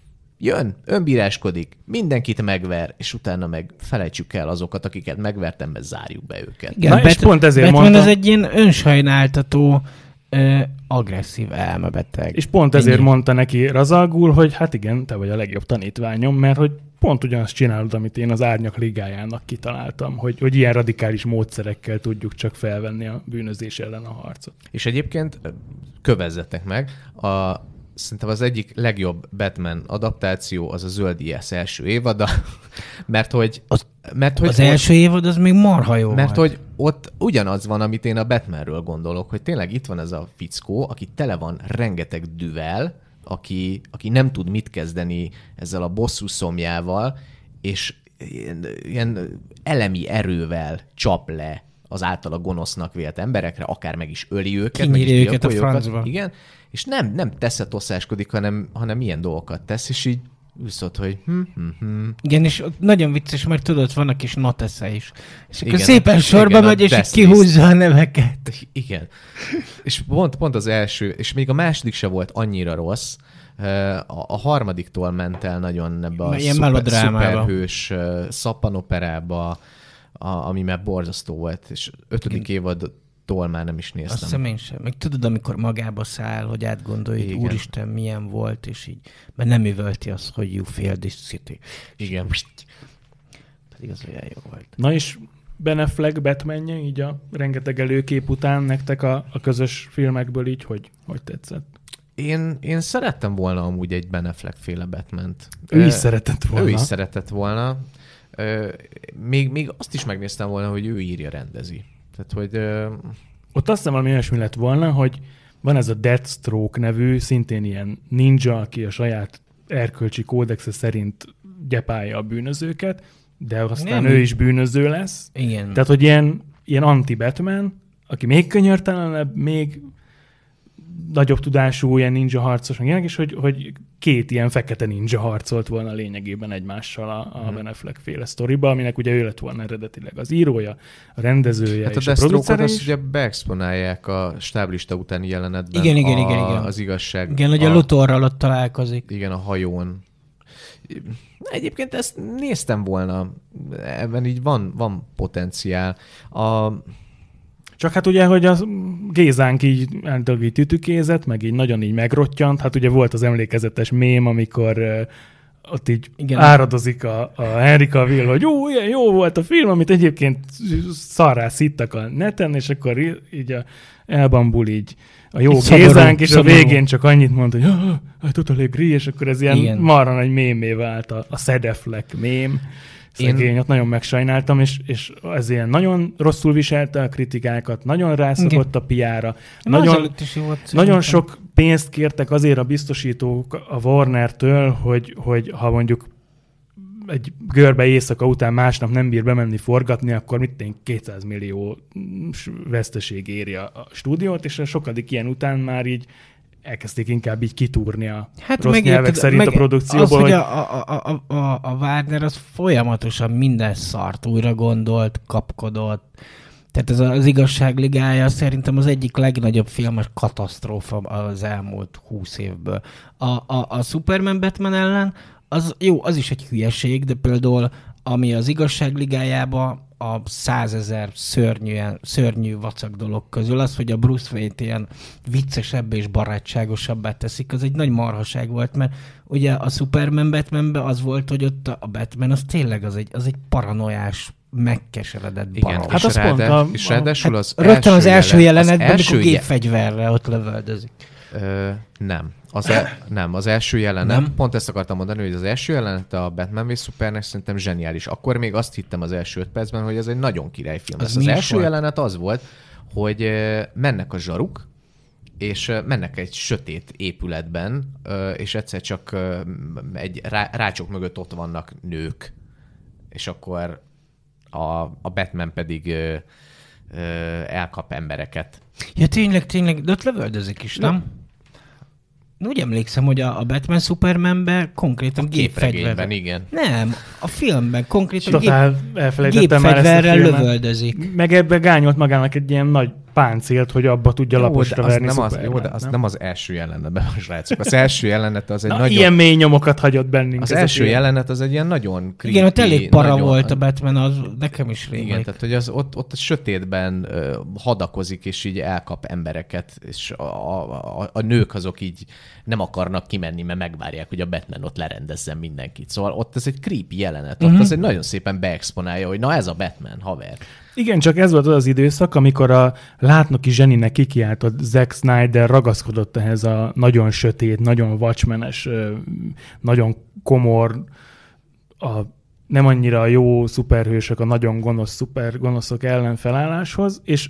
jön, önbíráskodik, mindenkit megver, és utána meg felejtsük el azokat, akiket megvertem, mert zárjuk be őket. Igen, Na, és pont ezért Batman mondtam... ez egy ilyen önsajnáltató, ö, agresszív elmebeteg. És pont ezért Ennyi. mondta neki Ra's al Ghul, hogy hát igen, te vagy a legjobb tanítványom, mert hogy pont ugyanazt csinálod, amit én az Árnyak Ligájának kitaláltam, hogy, hogy ilyen radikális módszerekkel tudjuk csak felvenni a bűnözés ellen a harcot. És egyébként kövezzetek meg, a szerintem az egyik legjobb Batman adaptáció az a Zöld Ijász első évada, mert hogy... Az, mert, hogy az első évad az még marha jó Mert volt. hogy ott ugyanaz van, amit én a Batmanről gondolok, hogy tényleg itt van ez a fickó, aki tele van rengeteg düvel, aki, aki nem tud mit kezdeni ezzel a bosszú szomjával, és ilyen, ilyen elemi erővel csap le az általa gonosznak vélt emberekre, akár meg is öli őket, meg is Kinyírja őket a gyilkolja őket. francba. Igen, és nem, nem teszetoszáskodik, hanem, hanem ilyen dolgokat tesz, és így ülsz ott, hogy hm, hm, hm. Igen, és ott nagyon vicces, mert tudod, van a kis notesze is. És akkor Igen, szépen sorba igen, a megy, és így death kihúzza a neveket. Igen. És pont, pont az első, és még a második se volt annyira rossz. A, a harmadiktól ment el nagyon ebbe a Ilyen szuper, melodrámába. szuperhős uh, szappanoperába, a, ami már borzasztó volt, és ötödik évadtól már nem is Azt néztem. hiszem én sem. Meg tudod, amikor magába száll, hogy átgondolja, hogy Igen. úristen, milyen volt, és így, mert nem üvölti azt, hogy you fear this city. Igen. Pedig az olyan jó volt. Na és Ben Affleck Batmanje, így a rengeteg előkép után nektek a, a közös filmekből így, hogy, hogy tetszett? Én, én szerettem volna amúgy egy Ben Affleck féle Batmant. Ő Ö, is szeretett volna. Ő is szeretett volna. Ö, Még, még azt is megnéztem volna, hogy ő írja, rendezi. Tehát, hogy... ö, Ott azt hiszem valami olyasmi lett volna, hogy van ez a Deathstroke nevű, szintén ilyen ninja, aki a saját erkölcsi kódexe szerint gyepálja a bűnözőket, de aztán Nem. ő is bűnöző lesz. Igen. Tehát, hogy ilyen, ilyen anti-Batman, aki még könyörtelenebb, még nagyobb tudású ilyen ninja harcos, meg ilyenek, és hogy, hogy két ilyen fekete ninja harcolt volna lényegében egymással a, a Hmm. Ben Affleck féle sztoriba, aminek ugye ő lett volna eredetileg az írója, a rendezője Hát a és a Deathstroke-ot producere azt is. ugye beexponálják a stáblista utáni jelenetben. Igen, igen, a, igen, igen. Az igazság. Igen, hogy a Luthorral ott találkozik. Igen, a hajón. Egyébként ezt néztem volna. Ebben így van, van potenciál. A, Csak hát ugye, hogy a Gézánk így, így tütükézett, meg így nagyon így megrottyant, hát ugye volt az emlékezetes mém, amikor uh, ott így igen, áradozik a, a Henry Cavill, hogy jó, ilyen jó volt a film, amit egyébként szarrá szittak a neten, és akkor így a elbambul így a jó így Gézánk, és szomorú. A végén csak annyit mond, hogy I totally agree, és akkor ez ilyen igen. marra nagy mémé vált, a, a Szedeflek mém. Szegény, én... ott nagyon megsajnáltam, és, és ez ilyen nagyon rosszul viselte a kritikákat, nagyon rászokott a piára. Nagyon, nagyon sok pénzt kértek azért a biztosítók a Warner-től, hogy, hogy ha mondjuk egy görbe éjszaka után másnap nem bír bemenni forgatni, akkor mit tény kétszáz millió veszteség éri a, a stúdiót, és a sokadik ilyen után már így elkezdték inkább így kitúrni a hát rossz nyelvek szerint a produkcióból. Az, hogy, hogy a, a, a, a, a Warner az folyamatosan minden szart újra gondolt, kapkodott. Tehát ez az Igazságligája szerintem az egyik legnagyobb filmes katasztrófa az elmúlt húsz évből. A, a, a Superman Batman ellen az jó, az is egy hülyeség, de például ami az Igazságligájában a százezer szörnyű, szörnyű vacak dolog közül, az, hogy a Bruce Wayne-t ilyen viccesebb és barátságosabbá teszik, az egy nagy marhaság volt, mert ugye a Superman Batmanben az volt, hogy ott a Batman az tényleg az egy, az egy paranoiás, megkeseredett barom. Igen, hát az pont a... És ráadásul az hát rögtön az első jelenetben, amikor gépfegyverre ott lövöldözik. Ö, nem. Az e, nem, az első jelenet, nem? Pont ezt akartam mondani, hogy az első jelenet a Batman v Supernek szerintem zseniális. Akkor még azt hittem az első öt percben, hogy ez egy nagyon királyfilm. Az, az első volt? Jelenet az volt, hogy mennek a zsaruk, és mennek egy sötét épületben, és egyszer csak egy rácsok mögött ott vannak nők, és akkor a, a Batman pedig elkap embereket. Ja, tényleg, tényleg, de ott lövöldözik is, nem? Úgy emlékszem, hogy a, a Batman Supermanben konkrétan gépfegyverrel. Igen. Nem, a filmben konkrétan Totál gép, gépfegyverrel lövöldözik. Meg ebbe gányolt magának egy ilyen nagy páncélt, hogy abba tudja jó, laposra verni nem Superman. Az, jó, de az nem? nem az első jelenetben, srácok. Az első jelenet az egy Na, nagyon... ilyen mély nyomokat hagyott bennünk. Az első ilyen. jelenet az egy ilyen nagyon creepy. Igen, ott elég para nagyon... volt a Batman, az nekem is rémlik. Igen, tehát hogy az ott, ott a sötétben uh, hadakozik, és így elkap embereket, és a, a, a, a nők azok így nem akarnak kimenni, mert megvárják, hogy a Batman ott lerendezzen mindenkit. Szóval ott ez egy creepy jelenet. Ott uh-huh. az egy nagyon szépen beexponálja, hogy na ez a Batman, haver. Igen, csak ez volt az az időszak, amikor a látnoki zseninek kikiáltott Zack Snyder ragaszkodott ehhez a nagyon sötét, nagyon watchmenes, nagyon komor, a nem annyira jó szuperhősök, a nagyon gonosz szuper gonoszok ellen felálláshoz, és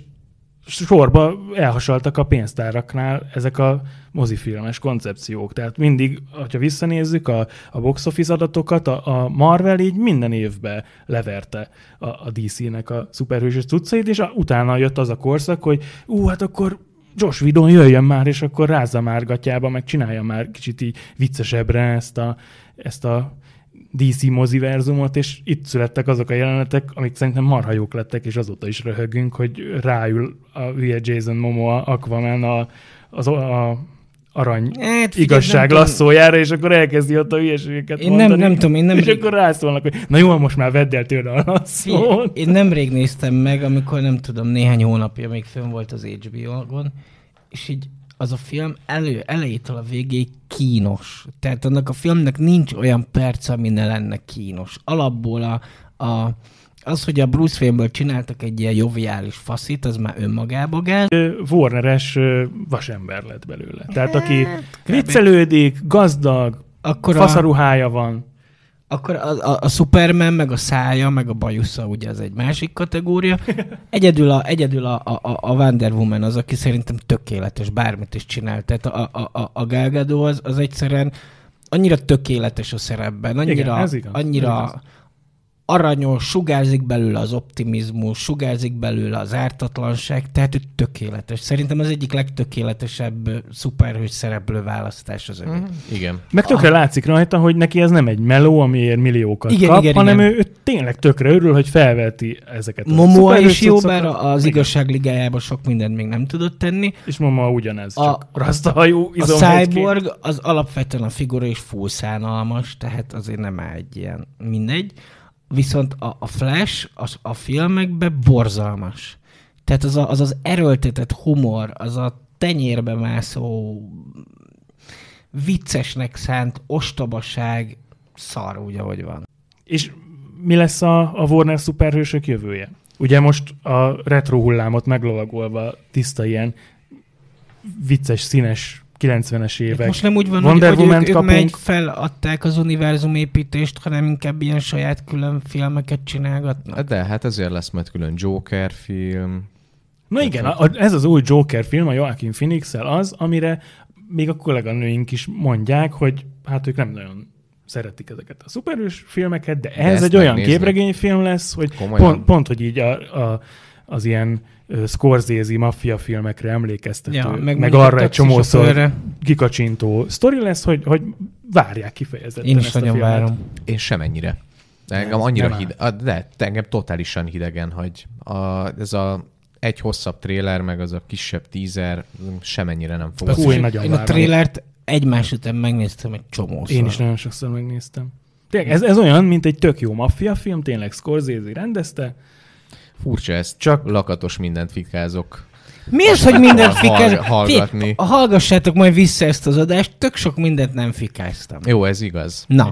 sorba elhasaltak a pénztáraknál ezek a mozifilmes koncepciók. Tehát mindig, ha visszanézzük a, a box office adatokat, a, a Marvel így minden évben leverte a, a dé cé-nek a szuperhősös cuccait, és a, utána jött az a korszak, hogy ú, hát akkor Joss Whedon jöjjön már, és akkor rázza már gatyába, meg csinálja már kicsit így viccesebbre ezt a, ezt a dé cé moziverzumot, és itt születtek azok a jelenetek, amik szerintem marha jók lettek, és azóta is röhögünk, hogy ráül a hülye Jason Momoa Aquaman a, az a arany hát, igazság lasszójára, és akkor elkezdi ott a hülyeségeket én mondani. Nem, nem tudom, én nem és rég... akkor rászólnak, hogy na jó, most már vedd el tőle a lasszót. Én nemrég néztem meg, amikor nem tudom, néhány hónapja még fönn volt az há bé ó-gon, és így az a film elő, elejétől a végéig kínos. Tehát annak a filmnek nincs olyan perc, ami ne lenne kínos. Alapból a, a, az, hogy a Bruce Wayne-ből csináltak egy ilyen joviális faszit, az már önmagába gáz. Warner-es vasember lett belőle. Tehát aki viccelődik, gazdag, akkor faszaruhája a... van. Akkor a, a, a Superman, meg a szája, meg a bajusza, ugye ez egy másik kategória. Egyedül a, egyedül a, a, a Wonder Woman az, aki szerintem tökéletes, bármit is csinál. Tehát a, a, a, a Gal Gadot az, az egyszerűen annyira tökéletes a szerepben, annyira, igen, ez igaz, annyira ez igaz. Aranyos, sugárzik belőle az optimizmus, sugárzik belőle az ártatlanság, tehát ő tökéletes. Szerintem az egyik legtökéletesebb szuperhős szereplő választás az övé. Mm. Igen. Meg tökre ah. látszik rajta, hogy neki ez nem egy meló, amiért milliókat igen, kap, igen, hanem igen. Ő, ő tényleg tökre örül, hogy felveti ezeket a Momoa is jó, bár az Igazságligájában sok mindent még nem tudott tenni. És Momoa ugyanez, a, csak rasztahajú A Cyborg az alapvetően a figura is full szánalmas, tehát azért nem áll egy ilyen mindegy. Viszont a, a Flash a, a filmekben borzalmas. Tehát az a, az, az erőltetett humor, az a tenyérbe mászó, viccesnek szánt ostobaság szar úgy, ahogy van. És mi lesz a, a Warner szuperhősök jövője? Ugye most a retro hullámot meglovagolva tiszta ilyen vicces, színes kilencvenes évek. Most nem úgy van, Wonder hogy, hogy ők, ők kapunk. megy feladták az univerzum építést, hanem inkább ilyen saját külön filmeket csinálgatnak. De hát ezért lesz majd külön Joker film. Na igen, a, ez az új Joker film, a Joaquin Phoenix-el az, amire még a kolléganőink is mondják, hogy hát ők nem nagyon szeretik ezeket a szuperhős filmeket, de ez egy olyan képregényfilm lesz, hogy pont, pont, hogy így a, a, az ilyen uh, Scorsese maffia filmekre emlékeztető, ja, meg, meg arra egy csomószor kikacsintó sztori lesz, hogy, hogy várják kifejezetten Én is ezt a nagyon filmet. várom. Én semennyire. De engem annyira hideg, de engem totálisan hidegen, hogy a, ez a egy hosszabb tréler, meg az a kisebb teaser semennyire nem fog. Új, nagyon Én várom. a trélert egymás után megnéztem egy csomószor. Én is nagyon sokszor megnéztem. Tényleg, ez, ez olyan, mint egy tök jó maffia film, tényleg Scorsese rendezte. Furcsa ez, csak lakatos mindent fikázok. Mi az, hogy mindent fikázok? Hallgatni. Hallgassátok majd vissza ezt az adást, tök sok mindent nem fikáztam. Jó, ez igaz. Na.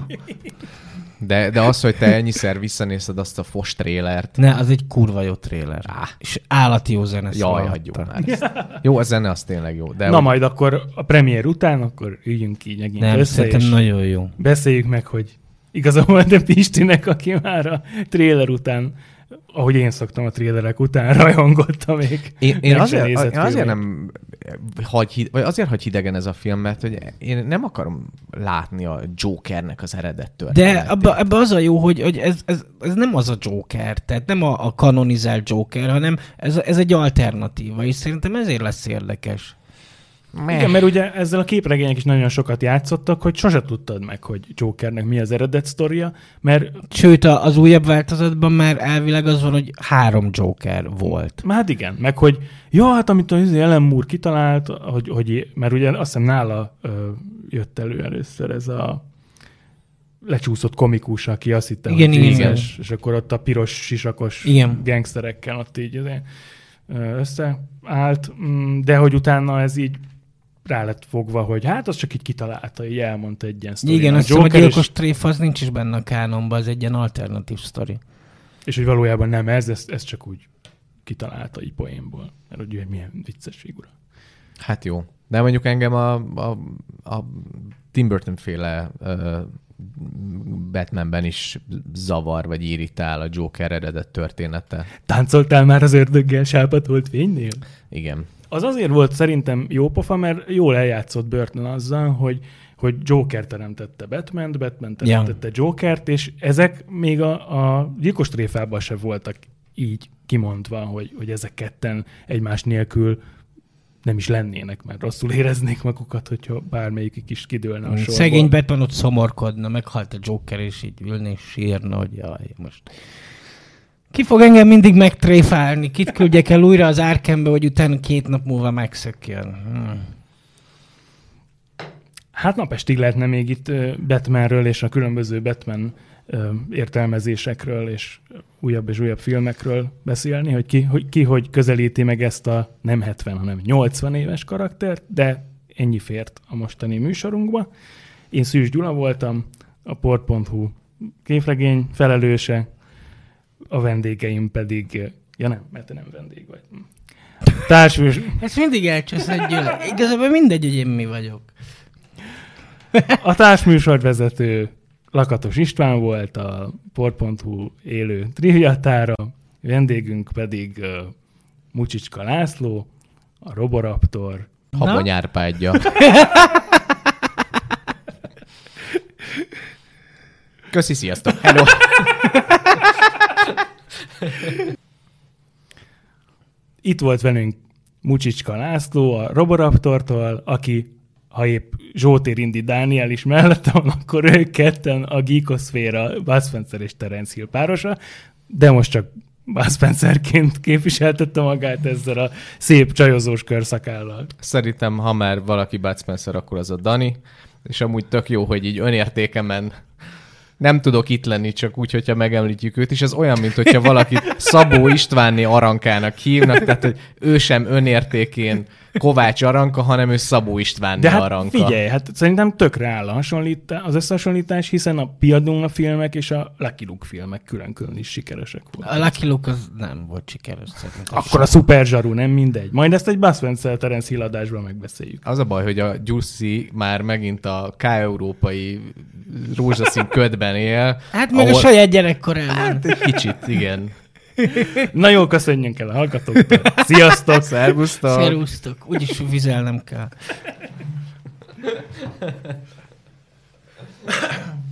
De, de az, hogy te ennyiszer visszanézted azt a fos trélert. Ne, az egy kurva jó tréler. Ah. És állati jó zene. Jaj, hagyjuk már ezt. Jó, a zene az tényleg jó. De Na hogy... majd akkor a premier után, akkor üljünk így megint Nem, össze, szerintem és nagyon jó. beszéljük meg, hogy igazából de Pistinek, aki már a tréler után, ahogy én szoktam a trélerek után, rajongott még. Én, én azért, én azért nem hagy, vagy azért hagy hidegen ez a film, mert hogy én nem akarom látni a Jokernek az eredet történetét. De abban abba az a jó, hogy, hogy ez, ez, ez nem az a Joker, tehát nem a, a kanonizált Joker, hanem ez, ez egy alternatíva, és szerintem ezért lesz érdekes. Meh. Igen, mert ugye ezzel a képregények is nagyon sokat játszottak, hogy sose tudtad meg, hogy Jokernek mi az eredet sztoria, mert... Sőt, az újabb változatban már elvileg az van, hogy három Joker volt. Hát igen, meg hogy ja, hát amit az Alan Moore kitalált, hogy, hogy, mert ugye azt hiszem nála ö, jött elő először ez a lecsúszott komikus, aki azt hitte, igen, hogy igen, tízes, igen. és akkor ott a piros, sisakos igen. gangsterekkel ott így összeállt, de hogy utána ez így rá lett fogva, hogy hát az csak így kitalálta, így elmondta egy ilyen sztori. Igen, a azt hiszem, a gyilkos és... tréfa az nincs is benne a kánonban, az egy ilyen alternatív sztori. És hogy valójában nem ez, ez, ez csak úgy kitalálta így poénból. Mert hogy milyen vicces figura. Hát jó. De mondjuk engem a, a, a Tim Burton-féle uh, Batmanben is zavar, vagy irritál a Joker eredet története. Táncoltál már az ördöggel sápatolt fénynél? Igen. Az azért volt szerintem jó pofa, mert jól eljátszott Burton azzal, hogy, hogy Joker teremtette Batman-t, Batman teremtette ja. Jokert, és ezek még a, a gyilkos tréfában se voltak így kimondva, hogy, hogy ezek ketten egymás nélkül nem is lennének, mert rosszul éreznék magukat, hogyha bármelyikük is kidőlne a sorból. Szegény Batman ott szomorkodna, meghalt a Joker, és így ülni és sírna, hogy jaj, most... Ki fog engem mindig megtréfálni? Kit küldjek el újra az Arkhambe, hogy utána két nap múlva megszökjön? Hmm. Hát napestig lehetne még itt Batmanről és a különböző Batman értelmezésekről és újabb és újabb filmekről beszélni, hogy ki, hogy ki hogy közelíti meg ezt a nem hetven, hanem nyolcvan éves karaktert, de ennyi fért a mostani műsorunkba. Én Szűcs Gyula voltam, a port pont hu képregény felelőse, a vendégeim pedig... Ja nem, mert te nem vendég vagy. Társműs... Ezt mindig elcseszed, Gyula. Igazából mindegy, hogy én mi vagyok. A társműsorvezető Lakatos István volt, a port pont hu élő triviatára, vendégünk pedig uh, Mucsicska László, a Roboraptor. Habony Árpádja. Köszi, sziasztok! Hello! Itt volt velünk Mucsicska László a Roboraptortól, aki, ha épp Zsótér Indi Dániel is mellette van, akkor ők ketten a Geekoszféra Bud Spencer és Terence Hill párosa, de most csak Bud Spencerként képviseltette magát ezzel a szép csajozós körszakállal. Szerintem, ha már valaki Bud Spencer, akkor az a Dani, és amúgy tök jó, hogy így önértékemen nem tudok itt lenni, csak úgy, hogyha megemlítjük őt is. Ez olyan, mint hogyha valakit Szabó Istvánné Arankának hívnak, tehát hogy ő sem önértékén Kovács Aranka, hanem ő Szabó Istvánné De hát Aranka. figyelj, hát szerintem tökre áll a hasonlítás, az összehasonlítás, hiszen a Piadonna filmek és a Lucky Luke filmek külön-külön is sikeresek voltak. A Lucky Luke az nem volt sikeres szerintem. Akkor a Super Zsaru, nem mindegy. Majd ezt egy Buzz Spencer Terence Hill adásban megbeszéljük. Az a baj, hogy a Gyuszi már megint a K-európai rózsaszín ködben él. Hát meg ahol... a saját gyerekkorában. Hát egy kicsit, igen. Na jó, köszönjünk el a hallgatóktól. Sziasztok! Szervusztok! Szervusztok! Úgyis vizelnem kell.